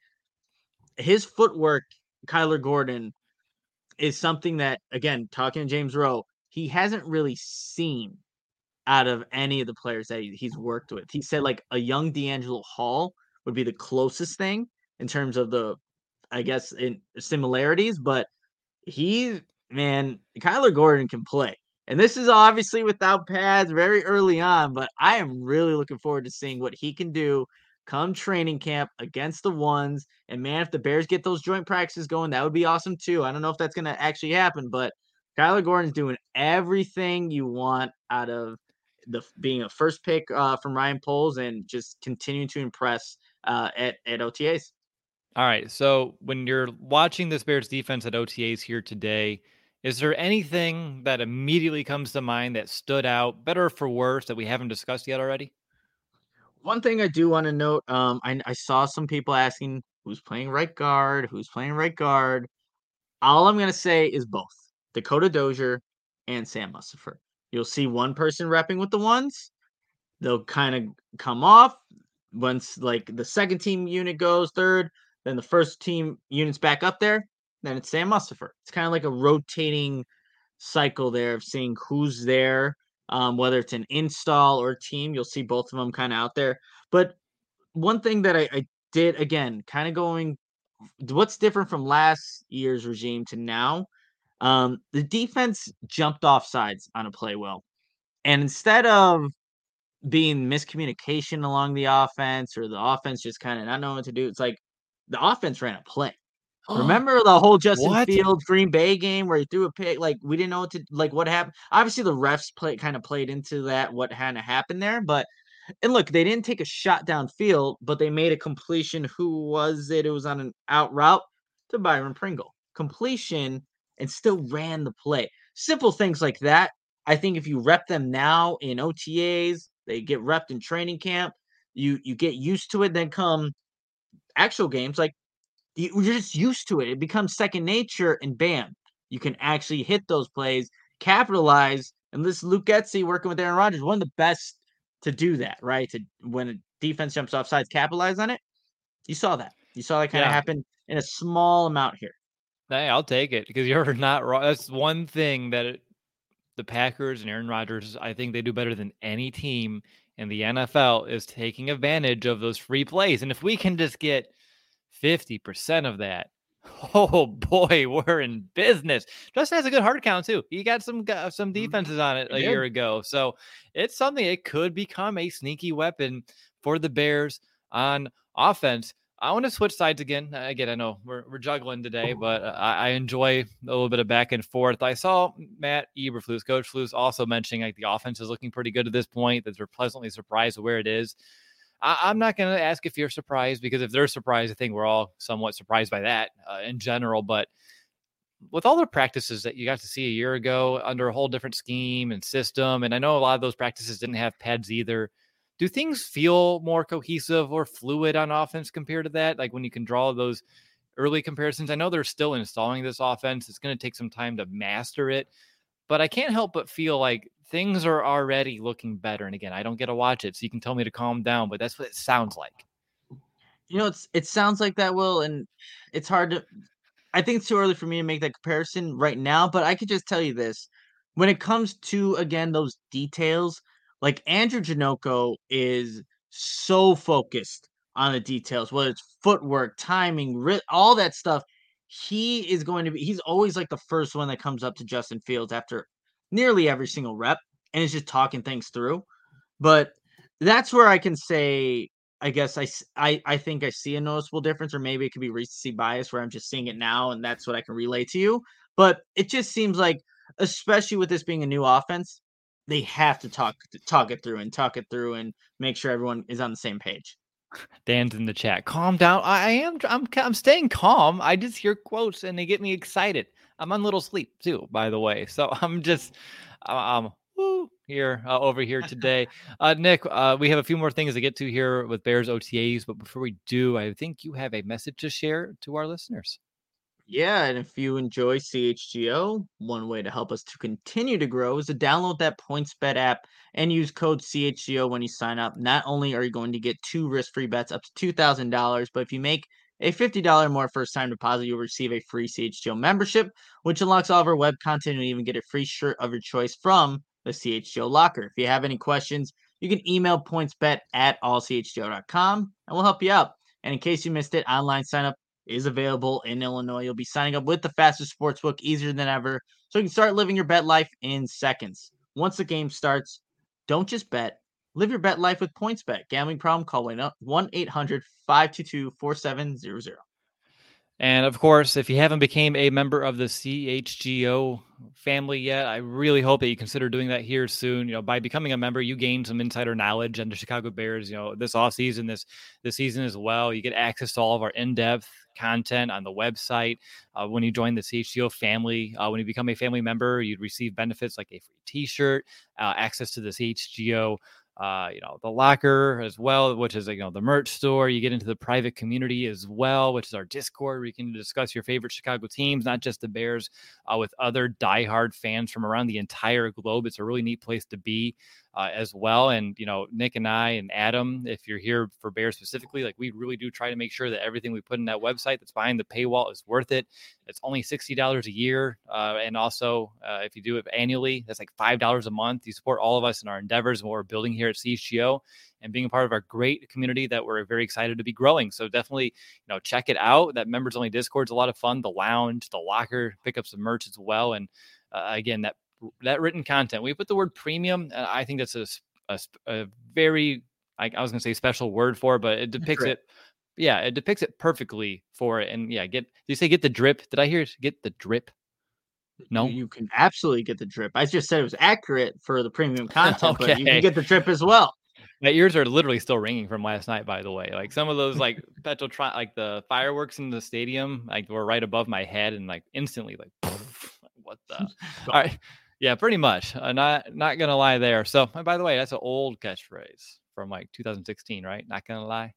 S4: His footwork, Kyler Gordon, is something that, again, talking to James Rowe, he hasn't really seen out of any of the players that he, he's worked with. He said like a young D'Angelo Hall would be the closest thing in terms of the, I guess, in similarities, but he, man, Kyler Gordon can play. And this is obviously without pads very early on, but I am really looking forward to seeing what he can do come training camp against the ones. And man, if the Bears get those joint practices going, that would be awesome too. I don't know if that's going to actually happen, but Kyler Gordon's doing everything you want out of the being a first pick uh, from Ryan Poles and just continuing to impress uh, at, at O T As.
S3: All right. So when you're watching this Bears defense at O T As here today, is there anything that immediately comes to mind that stood out, better or for worse, that we haven't discussed yet already?
S4: One thing I do want to note, um, I, I saw some people asking who's playing right guard, who's playing right guard. All I'm going to say is both Dakota Dozier and Sam Mustipher. You'll see one person repping with the ones, they'll kind of come off. Once like the second team unit goes third, then the first team unit's back up there, then it's Sam Mustipher. It's kind of like a rotating cycle there of seeing who's there, um, whether it's an install or a team. You'll see both of them kind of out there. But one thing that I, I did, again, kind of going, what's different from last year's regime to now, um, the defense jumped off sides on a play well. And instead of being miscommunication along the offense or the offense just kind of not knowing what to do, it's like the offense ran a play. Remember the whole Justin
S3: What?
S4: Fields Green Bay game where he threw a pick? Like we didn't know what to like. What happened? Obviously, the refs play kind of played into that. What had to happen there? But and look, they didn't take a shot downfield, but they made a completion. Who was it? It was on an out route to Byron Pringle. Completion and still ran the play. Simple things like that. I think if you rep them now in O T As, they get repped in training camp. You you get used to it. Then come actual games like. You're just used to it. It becomes second nature, and bam, you can actually hit those plays, capitalize. And this is Luke Getsy working with Aaron Rodgers, one of the best to do that, right? To when a defense jumps off sides, capitalize on it. You saw that. You saw that kind of
S3: Yeah.
S4: happen in a small amount here.
S3: Hey, I'll take it because you're not wrong. That's one thing that it, the Packers and Aaron Rodgers, I think they do better than any team in the N F L is taking advantage of those free plays. And if we can just get fifty percent of that, oh boy, we're in business. Justin has a good hard count too. He got some uh, some defenses on it a year ago. So it's something, it could become a sneaky weapon for the Bears on offense. I want to switch sides again. Again, I know we're we're juggling today, but I, I enjoy a little bit of back and forth. I saw Matt Eberflus, Coach Flus, also mentioning like the offense is looking pretty good at this point, that they're pleasantly surprised with where it is. I, I'm not going to ask if you're surprised, because if they're surprised, I think we're all somewhat surprised by that uh, in general. But with all the practices that you got to see a year ago under a whole different scheme and system, and I know a lot of those practices didn't have pads either, do things feel more cohesive or fluid on offense compared to that? Like when you can draw those early comparisons, I know they're still installing this offense. It's going to take some time to master it, but I can't help but feel like things are already looking better. And again, I don't get to watch it, so you can tell me to calm down, but that's what it sounds like.
S4: You know, it's it sounds like that, Will, and it's hard to. I think it's too early for me to make that comparison right now, but I could just tell you this: when it comes to again those details, like Andrew Janocko is so focused on the details, whether it's footwork, timing, ri- all that stuff. He is going to be. He's always like the first one that comes up to Justin Fields after nearly every single rep, and is just talking things through. But that's where I can say, I guess I, s- I, I think I see a noticeable difference, or maybe it could be recency bias where I'm just seeing it now and that's what I can relay to you. But it just seems like, especially with this being a new offense, they have to talk talk it through and talk it through and make sure everyone is on the same page.
S3: Dan's in the chat. Calm down. I, I am. I'm. I'm staying calm. I just hear quotes and they get me excited. I'm on little sleep too, by the way. So I'm just. Um. Woo, here uh, over here today. Uh, Nick, uh, we have a few more things to get to here with Bears O T As, but before we do, I think you have a message to share to our listeners.
S4: Yeah, and if you enjoy C H G O, one way to help us to continue to grow is to download that PointsBet app and use code C H G O when you sign up. Not only are you going to get two risk-free bets up to two thousand dollars, but if you make a fifty dollars more first-time deposit, you'll receive a free C H G O membership, which unlocks all of our web content and even get a free shirt of your choice from the C H G O locker. If you have any questions, you can email pointsbet at all c h g o dot com and we'll help you out. And in case you missed it, online sign-up is available in Illinois. You'll be signing up with the fastest sportsbook, easier than ever, so you can start living your bet life in seconds. Once the game starts, don't just bet. Live your bet life with PointsBet. Gambling problem? Call one eight hundred five two two four seven zero zero.
S3: And of course, if you haven't became a member of the C H G O family yet, I really hope that you consider doing that here soon. You know, by becoming a member, you gain some insider knowledge on the Chicago Bears, you know, this offseason, this this season as well. You get access to all of our in-depth content on the website. Uh, when you join the C H G O family, uh, when you become a family member, you'd receive benefits like a free t-shirt, uh, access to the C H G O Uh, you know, the locker as well, which is, you know, the merch store. You get into the private community as well, which is our Discord, where you can discuss your favorite Chicago teams, not just the Bears, uh, with other diehard fans from around the entire globe. It's a really neat place to be. uh, as well. And, you know, Nick and I and Adam, if you're here for Bears specifically, like we really do try to make sure that everything we put in that website that's behind the paywall is worth it. It's only sixty dollars a year. Uh, and also, uh, if you do it annually, that's like five dollars a month. You support all of us in our endeavors and what we're building here at C H G O and being a part of our great community that we're very excited to be growing. So definitely, you know, check it out. That members only Discord is a lot of fun. The lounge, the locker, pick up some merch as well. And uh, again, that that written content, we put the word premium. Uh, I think that's a, a, a very, I, I was going to say special word for it, but it depicts it. Yeah, it depicts it perfectly for it. And yeah, get, did you say get the drip? Did I hear get the drip? No,
S4: You can absolutely get the drip. I just said it was accurate for the premium content,
S3: Okay.
S4: but you can get the drip as well.
S3: My ears are literally still ringing from last night, by the way. Like some of those, like Petrotron, like the fireworks in the stadium, like were right above my head, and like instantly, like, poof, what the? All right, yeah, pretty much. Uh, not not gonna lie there. So, and by the way, that's an old catchphrase from like two thousand sixteen, right? Not gonna lie.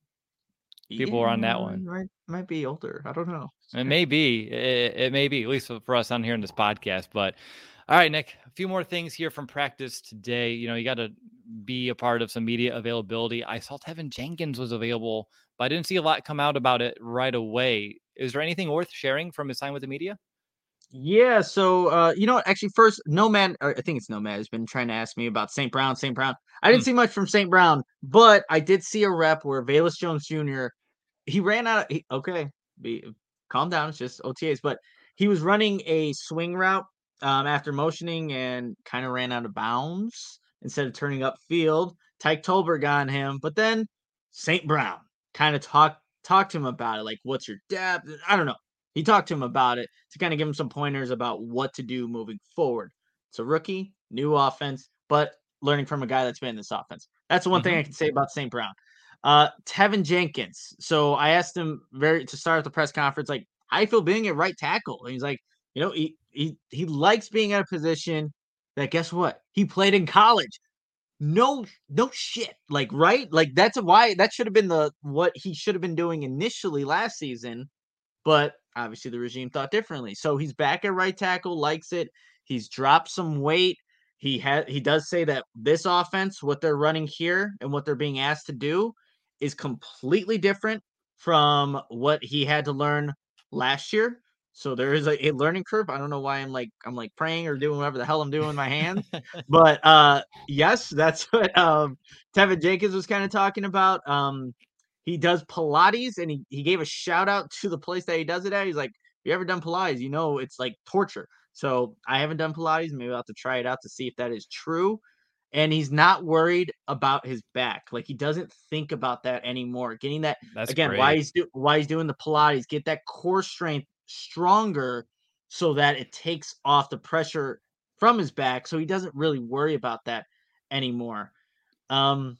S3: People were on that one.
S4: Might might be older. I don't know.
S3: It may be. It, it may be, at least for us on here in this podcast. But all right, Nick, a few more things here from practice today. You know, you got to be a part of some media availability. I saw Tevin Jenkins was available, but I didn't see a lot come out about it right away. Is there anything worth sharing from his time with the media?
S4: Yeah, so uh, you know, actually, first, Nomad, or I think it's Nomad, has been trying to ask me about Saint Brown. Saint Brown. I didn't
S3: Hmm.
S4: see much from Saint Brown, but I did see a rep where Velus Jones Junior He ran out. Of, he, okay, be calm down. It's just O T As, but he was running a swing route um, after motioning and kind of ran out of bounds instead of turning upfield. Tyke Tolberg on him, but then Saint Brown kind of talked talked to him about it, like, what's your depth? I don't know. He talked to him about it to kind of give him some pointers about what to do moving forward. It's a rookie, new offense, but learning from a guy that's been in this offense. That's the one
S3: Mm-hmm.
S4: thing I can say about Saint Brown. Uh, Tevin Jenkins. So I asked him very to start at the press conference, like, how you feel being at right tackle? And he's like, you know, he he he likes being at a position that, guess what? He played in college. No, no shit. Like, right? Like, that's why that should have been the what he should have been doing initially last season. But obviously the regime thought differently. So he's back at right tackle, likes it. He's dropped some weight. He had he does say that this offense, what they're running here and what they're being asked to do, is completely different from what he had to learn last year. So there is a, a learning curve. I don't know why I'm like I'm like praying or doing whatever the hell I'm doing with my hands. But uh yes, that's what um Tevin Jenkins was kind of talking about. Um he does Pilates, and he, he gave a shout out to the place that he does it at. He's like, if you ever done Pilates, you know it's like torture. So I haven't done Pilates. Maybe I'll have to try it out to see if that is true. And he's not worried about his back. Like, he doesn't think about that anymore. Getting that
S3: That's
S4: again,
S3: great.
S4: why he's do, why he's doing the Pilates, get that core strength stronger so that it takes off the pressure from his back. So he doesn't really worry about that anymore. Um,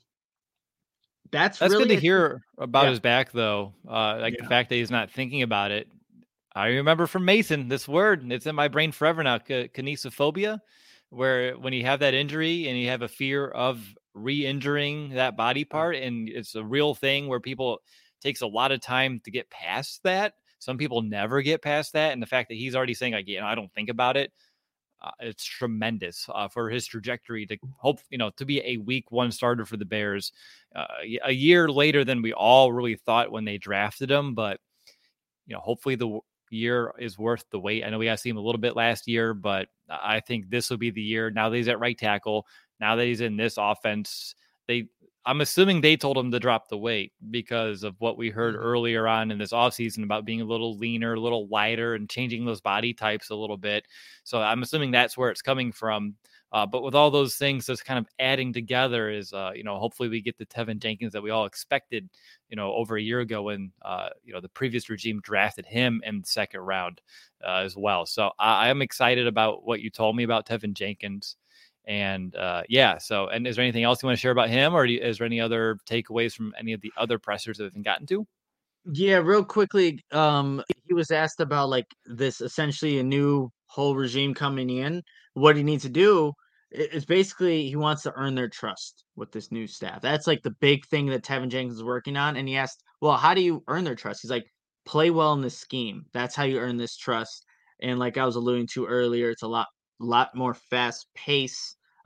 S4: That's,
S3: That's
S4: really
S3: good to
S4: a-
S3: hear about
S4: Yeah.
S3: his back, though. Uh, like
S4: Yeah.
S3: the fact that he's not thinking about it. I remember from Mason this word. It's in my brain forever now. K- kinesiophobia, where when you have that injury and you have a fear of re-injuring that body part, and it's a real thing where people takes a lot of time to get past that. Some people never get past that, and the fact that he's already saying like, you know, I don't think about it. Uh, it's tremendous uh, for his trajectory to hope, you know, to be a week one starter for the Bears uh, a year later than we all really thought when they drafted him. But, you know, hopefully the w- year is worth the wait. I know we got to see him a little bit last year, but I think this will be the year. Now that he's at right tackle, now that he's in this offense, they, I'm assuming they told him to drop the weight because of what we heard
S4: Mhm.
S3: earlier on in this offseason about being a little leaner, a little lighter, and changing those body types a little bit. So I'm assuming that's where it's coming from. Uh, but with all those things that's kind of adding together is, uh, you know, hopefully we get the Tevin Jenkins that we all expected, you know, over a year ago when, uh, you know, the previous regime drafted him in the second round uh, as well. So I am excited about what you told me about Tevin Jenkins. And uh, yeah, so, and is there anything else you want to share about him, or do you, is there any other takeaways from any of the other pressers that have been gotten to?
S4: Yeah, real quickly, um, he was asked about like this essentially a new whole regime coming in. What he needs to do i- is basically he wants to earn their trust with this new staff. That's like the big thing that Tevin Jenkins is working on. And he asked, well, how do you earn their trust? He's like, play well in this scheme. That's how you earn this trust. And like I was alluding to earlier, it's a lot, lot more fast pace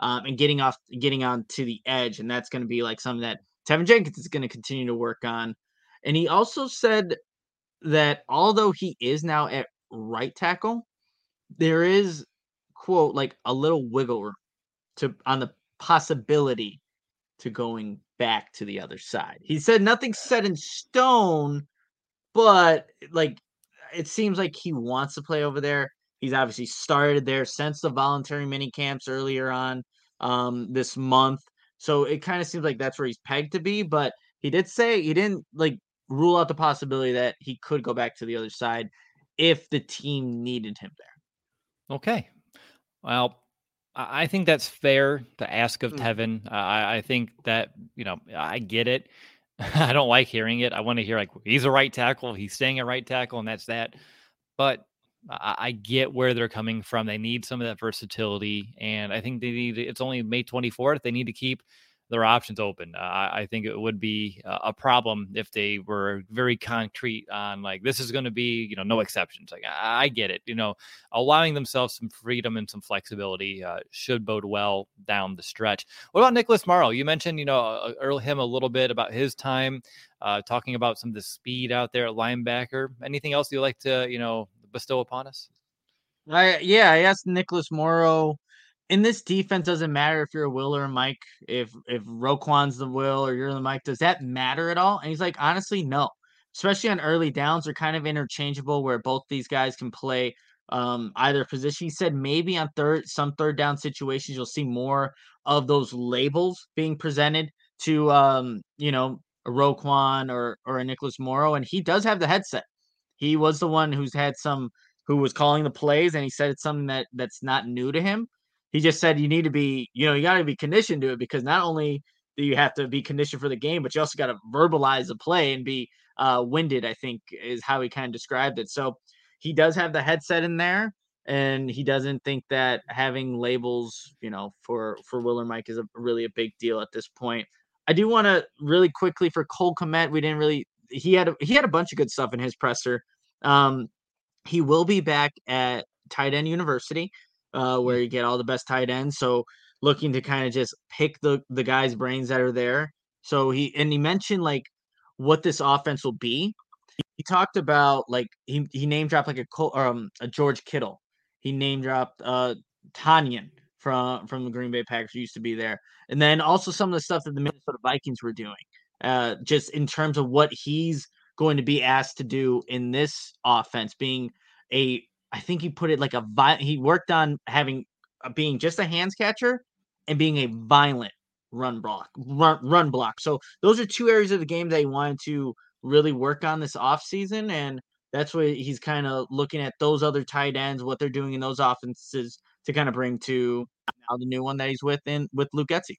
S4: um, and getting off, getting on to the edge. And that's going to be like something that Tevin Jenkins is going to continue to work on. And he also said that although he is now at right tackle, there is, quote, like a little wiggle room to on the possibility to going back to the other side. He said nothing's set in stone, but like it seems like he wants to play over there. He's obviously started there since the voluntary mini camps earlier on um, this month. So it kind of seems like that's where he's pegged to be. But he did say he didn't like rule out the possibility that he could go back to the other side if the team needed him there.
S3: Okay. Well, I I think that's fair to ask of
S4: Mm.
S3: Tevin. Uh, I, I think that, you know, I get it. I don't like hearing it. I want to hear like he's a right tackle, he's staying a right tackle, and that's that. But I, I get where they're coming from. They need some of that versatility, and I think they need. It's only May twenty-fourth. They need to keep their options open. Uh, I I think it would be a a problem if they were very concrete on like this is going to be, you know, no exceptions. Like I, I get it. You know, allowing themselves some freedom and some flexibility uh, should bode well down the stretch. What about Nicholas Morrow? You mentioned, you know, uh, early him a little bit about his time, uh, talking about some of the speed out there at linebacker. Anything else you'd like to, you know, bestow upon us?
S4: I yeah, I asked Nicholas Morrow. In this defense, doesn't matter if you're a Will or a Mike. If if Roquan's the Will or you're the Mike, does that matter at all? And he's like, honestly, no. Especially on early downs, they're kind of interchangeable where both these guys can play um, either position. He said maybe on third some third down situations you'll see more of those labels being presented to um, you know, a Roquan or or a Nicholas Morrow, and he does have the headset. He was the one who's had some who was calling the plays, and he said it's something that that's not new to him. He just said you need to be, you know, you got to be conditioned to it because not only do you have to be conditioned for the game, but you also got to verbalize the play and be uh, winded, I think is how he kind of described it. So he does have the headset in there, and he doesn't think that having labels, you know, for for Will or Mike is a really a big deal at this point. I do want to really quickly for Cole Kmet. We didn't really. He had a, he had a bunch of good stuff in his presser. Um, he will be back at Tight End University, uh, where you get all the best tight ends. So looking to kind of just pick the the guys' brains that are there. So he and he mentioned like what this offense will be. He talked about like he he name dropped like a Col- um a George Kittle. He name dropped uh Tanyan from from the Green Bay Packers who used to be there, and then also some of the stuff that the Minnesota Vikings were doing. Uh, just in terms of what he's going to be asked to do in this offense, being a I think he put it like a vi- he worked on having uh, being just a hands catcher and being a violent run block run, run block. So those are two areas of the game that he wanted to really work on this offseason, and that's what he's kind of looking at those other tight ends, what they're doing in those offenses to kind of bring to now the new one that he's with in with Luke Getsy.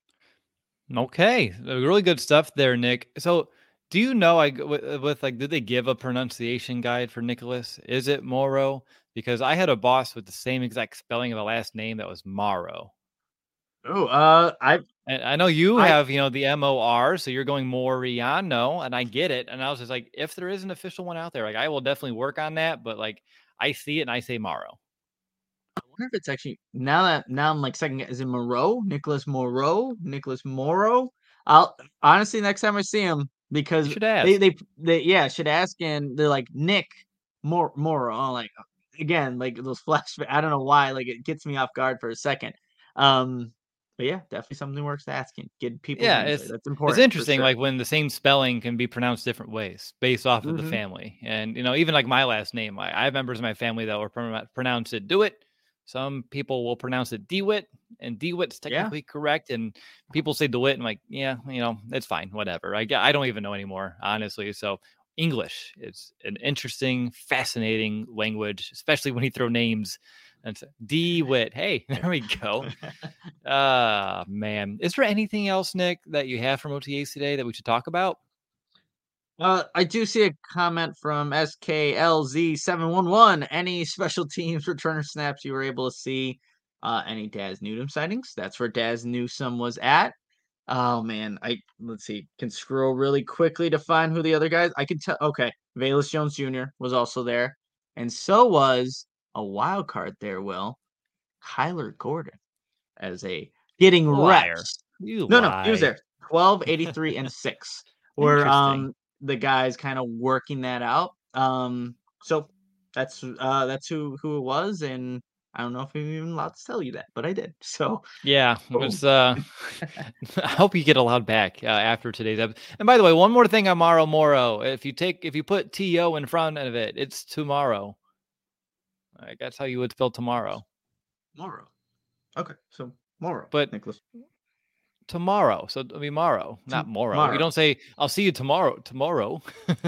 S3: Okay, uh, really good stuff there, Nick. So, do you know, like, with, uh, with like, did they give a pronunciation guide for Nicholas? Is it Morrow? Because I had a boss with the same exact spelling of the last name that was Morrow.
S4: Oh, uh, I
S3: And I know you
S4: I
S3: have, you know, the M O R, so you're going Moriano, and I get it. And I was just like, if there is an official one out there, like, I will definitely work on that. But like, I see it and I say Morrow.
S4: I wonder if it's actually now that now I'm like second. Is it Moreau? Nicholas Moreau? Nicholas Morrow? I'll honestly next time I see him
S3: You
S4: because
S3: should
S4: they
S3: ask.
S4: they they yeah should ask and they're like Nick Mor Morrow. I'm like again like those flash. I don't know why like it gets me off guard for a second. Um, but yeah, definitely something worth asking. Get people's
S3: Yeah,
S4: names right.
S3: it's
S4: That's
S3: it's
S4: important for
S3: interesting,
S4: sure.
S3: like when the same spelling can be pronounced different ways based off of the
S4: Hmm.
S3: family. And you know, even like my last name, I, I have members of my family that will pro- pronounce it Do it. Some people will pronounce it DeWitt, and DeWitt's
S4: Yeah.
S3: technically correct. And people say DeWitt, and I'm like, yeah, you know, it's fine, whatever. I I don't even know anymore, honestly. So English is an interesting, fascinating language, especially when you throw names. And DeWitt, hey, there we go. Ah, man. Is there anything else, Nick, that you have from O T As today that we should talk about?
S4: Uh, I do see a comment from S K L Z seven one one. Any special teams returner snaps you were able to see? Uh, any Daz Newsome sightings? That's where Daz Newsome was at. Oh man, I let's see. Can scroll really quickly to find who the other guys. I can tell. Okay, Valus Jones Junior was also there, and so was a wild card there. Will Kyler Gordon as a getting
S3: Liar.
S4: reps.
S3: You
S4: No,
S3: lie.
S4: no, he was there. twelve, eighty-three, and six were um the guys kind of working that out. Um, so that's uh that's who who it was, and I don't know if I'm even allowed to tell you that, but I did. So
S3: Yeah, it was. Uh, I hope you get allowed back uh, after today's episode. And by the way, one more thing on Morrow Moro. If you take, if you put T O in front of it, it's tomorrow. Like, that's how you would spell tomorrow.
S4: Morrow. Okay, so Morrow.
S3: But
S4: Nicholas.
S3: Tomorrow. So I mean, Morrow, not Morrow.
S4: Tomorrow.
S3: You don't say, "I'll see you tomorrow." Tomorrow.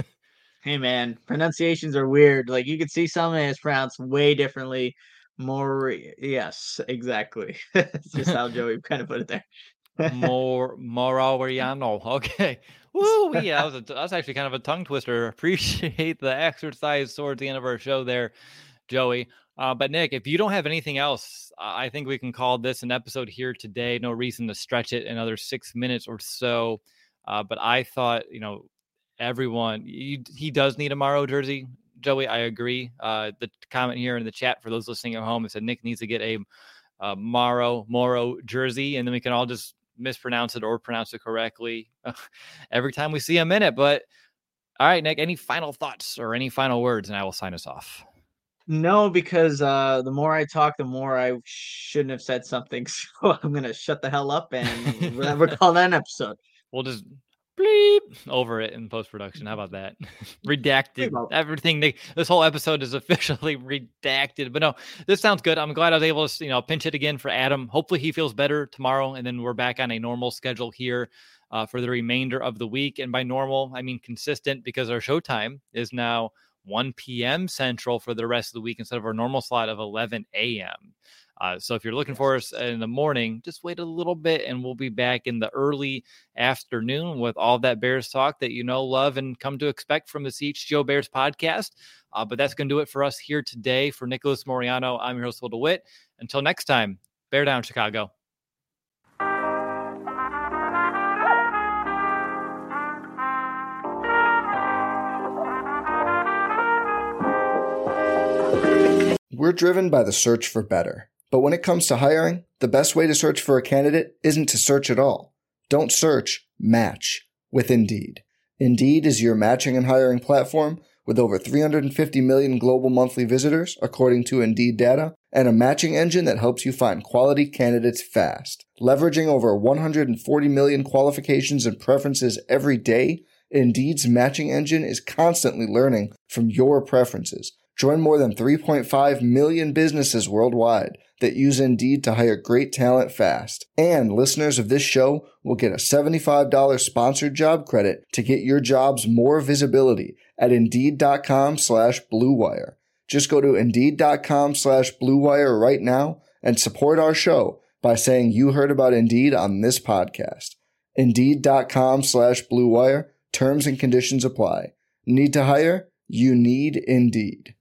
S4: Hey man, pronunciations are weird. Like you could see some and it's pronounced way differently. More, yes, exactly. It's just how Joey kind of put it there.
S3: More Moriano. Okay. Woo, yeah, that was, a, that was actually kind of a tongue twister. Appreciate the exercise towards the end of our show there, Joey. Uh, but Nick, if you don't have anything else, I think we can call this an episode here today. No reason to stretch it another six minutes or so. Uh, but I thought, you know, everyone, you, he does need a Morrow jersey, Joey. I agree. Uh, the comment here in the chat for those listening at home, it said Nick needs to get a uh, Morrow Morrow jersey, and then we can all just mispronounce it or pronounce it correctly every time we see him in it. But all right, Nick, any final thoughts or any final words, and I will sign us off.
S4: No, because uh, the more I talk, the more I shouldn't have said something. So I'm gonna shut the hell up and we'll call that an episode.
S3: We'll just bleep over it in post production. How about that? Redacted everything. They, this whole episode is officially redacted. But no, this sounds good. I'm glad I was able to, you know, pinch it again for Adam. Hopefully he feels better tomorrow, and then we're back on a normal schedule here uh, for the remainder of the week. And by normal, I mean consistent, because our show time is now one p.m. Central for the rest of the week instead of our normal slot of eleven a.m. Uh, so if you're looking for us in the morning, just wait a little bit and we'll be back in the early afternoon with all that Bears talk that you know, love, and come to expect from the C H G O Bears podcast. Uh, but that's going to do it for us here today. For Nicholas Moriano, I'm your host, Will DeWitt. Until next time, bear down, Chicago.
S1: We're driven by the search for better. But when it comes to hiring, the best way to search for a candidate isn't to search at all. Don't search, match with Indeed. Indeed is your matching and hiring platform with over three hundred fifty million global monthly visitors, according to Indeed data, and a matching engine that helps you find quality candidates fast. Leveraging over one hundred forty million qualifications and preferences every day, Indeed's matching engine is constantly learning from your preferences. Join more than three point five million businesses worldwide that use Indeed to hire great talent fast. And listeners of this show will get a seventy-five dollars sponsored job credit to get your jobs more visibility at Indeed.com slash Blue Wire. Just go to Indeed.com slash Blue Wire right now and support our show by saying you heard about Indeed on this podcast. Indeed.com slash Blue Wire. Terms and conditions apply. Need to hire? You need Indeed.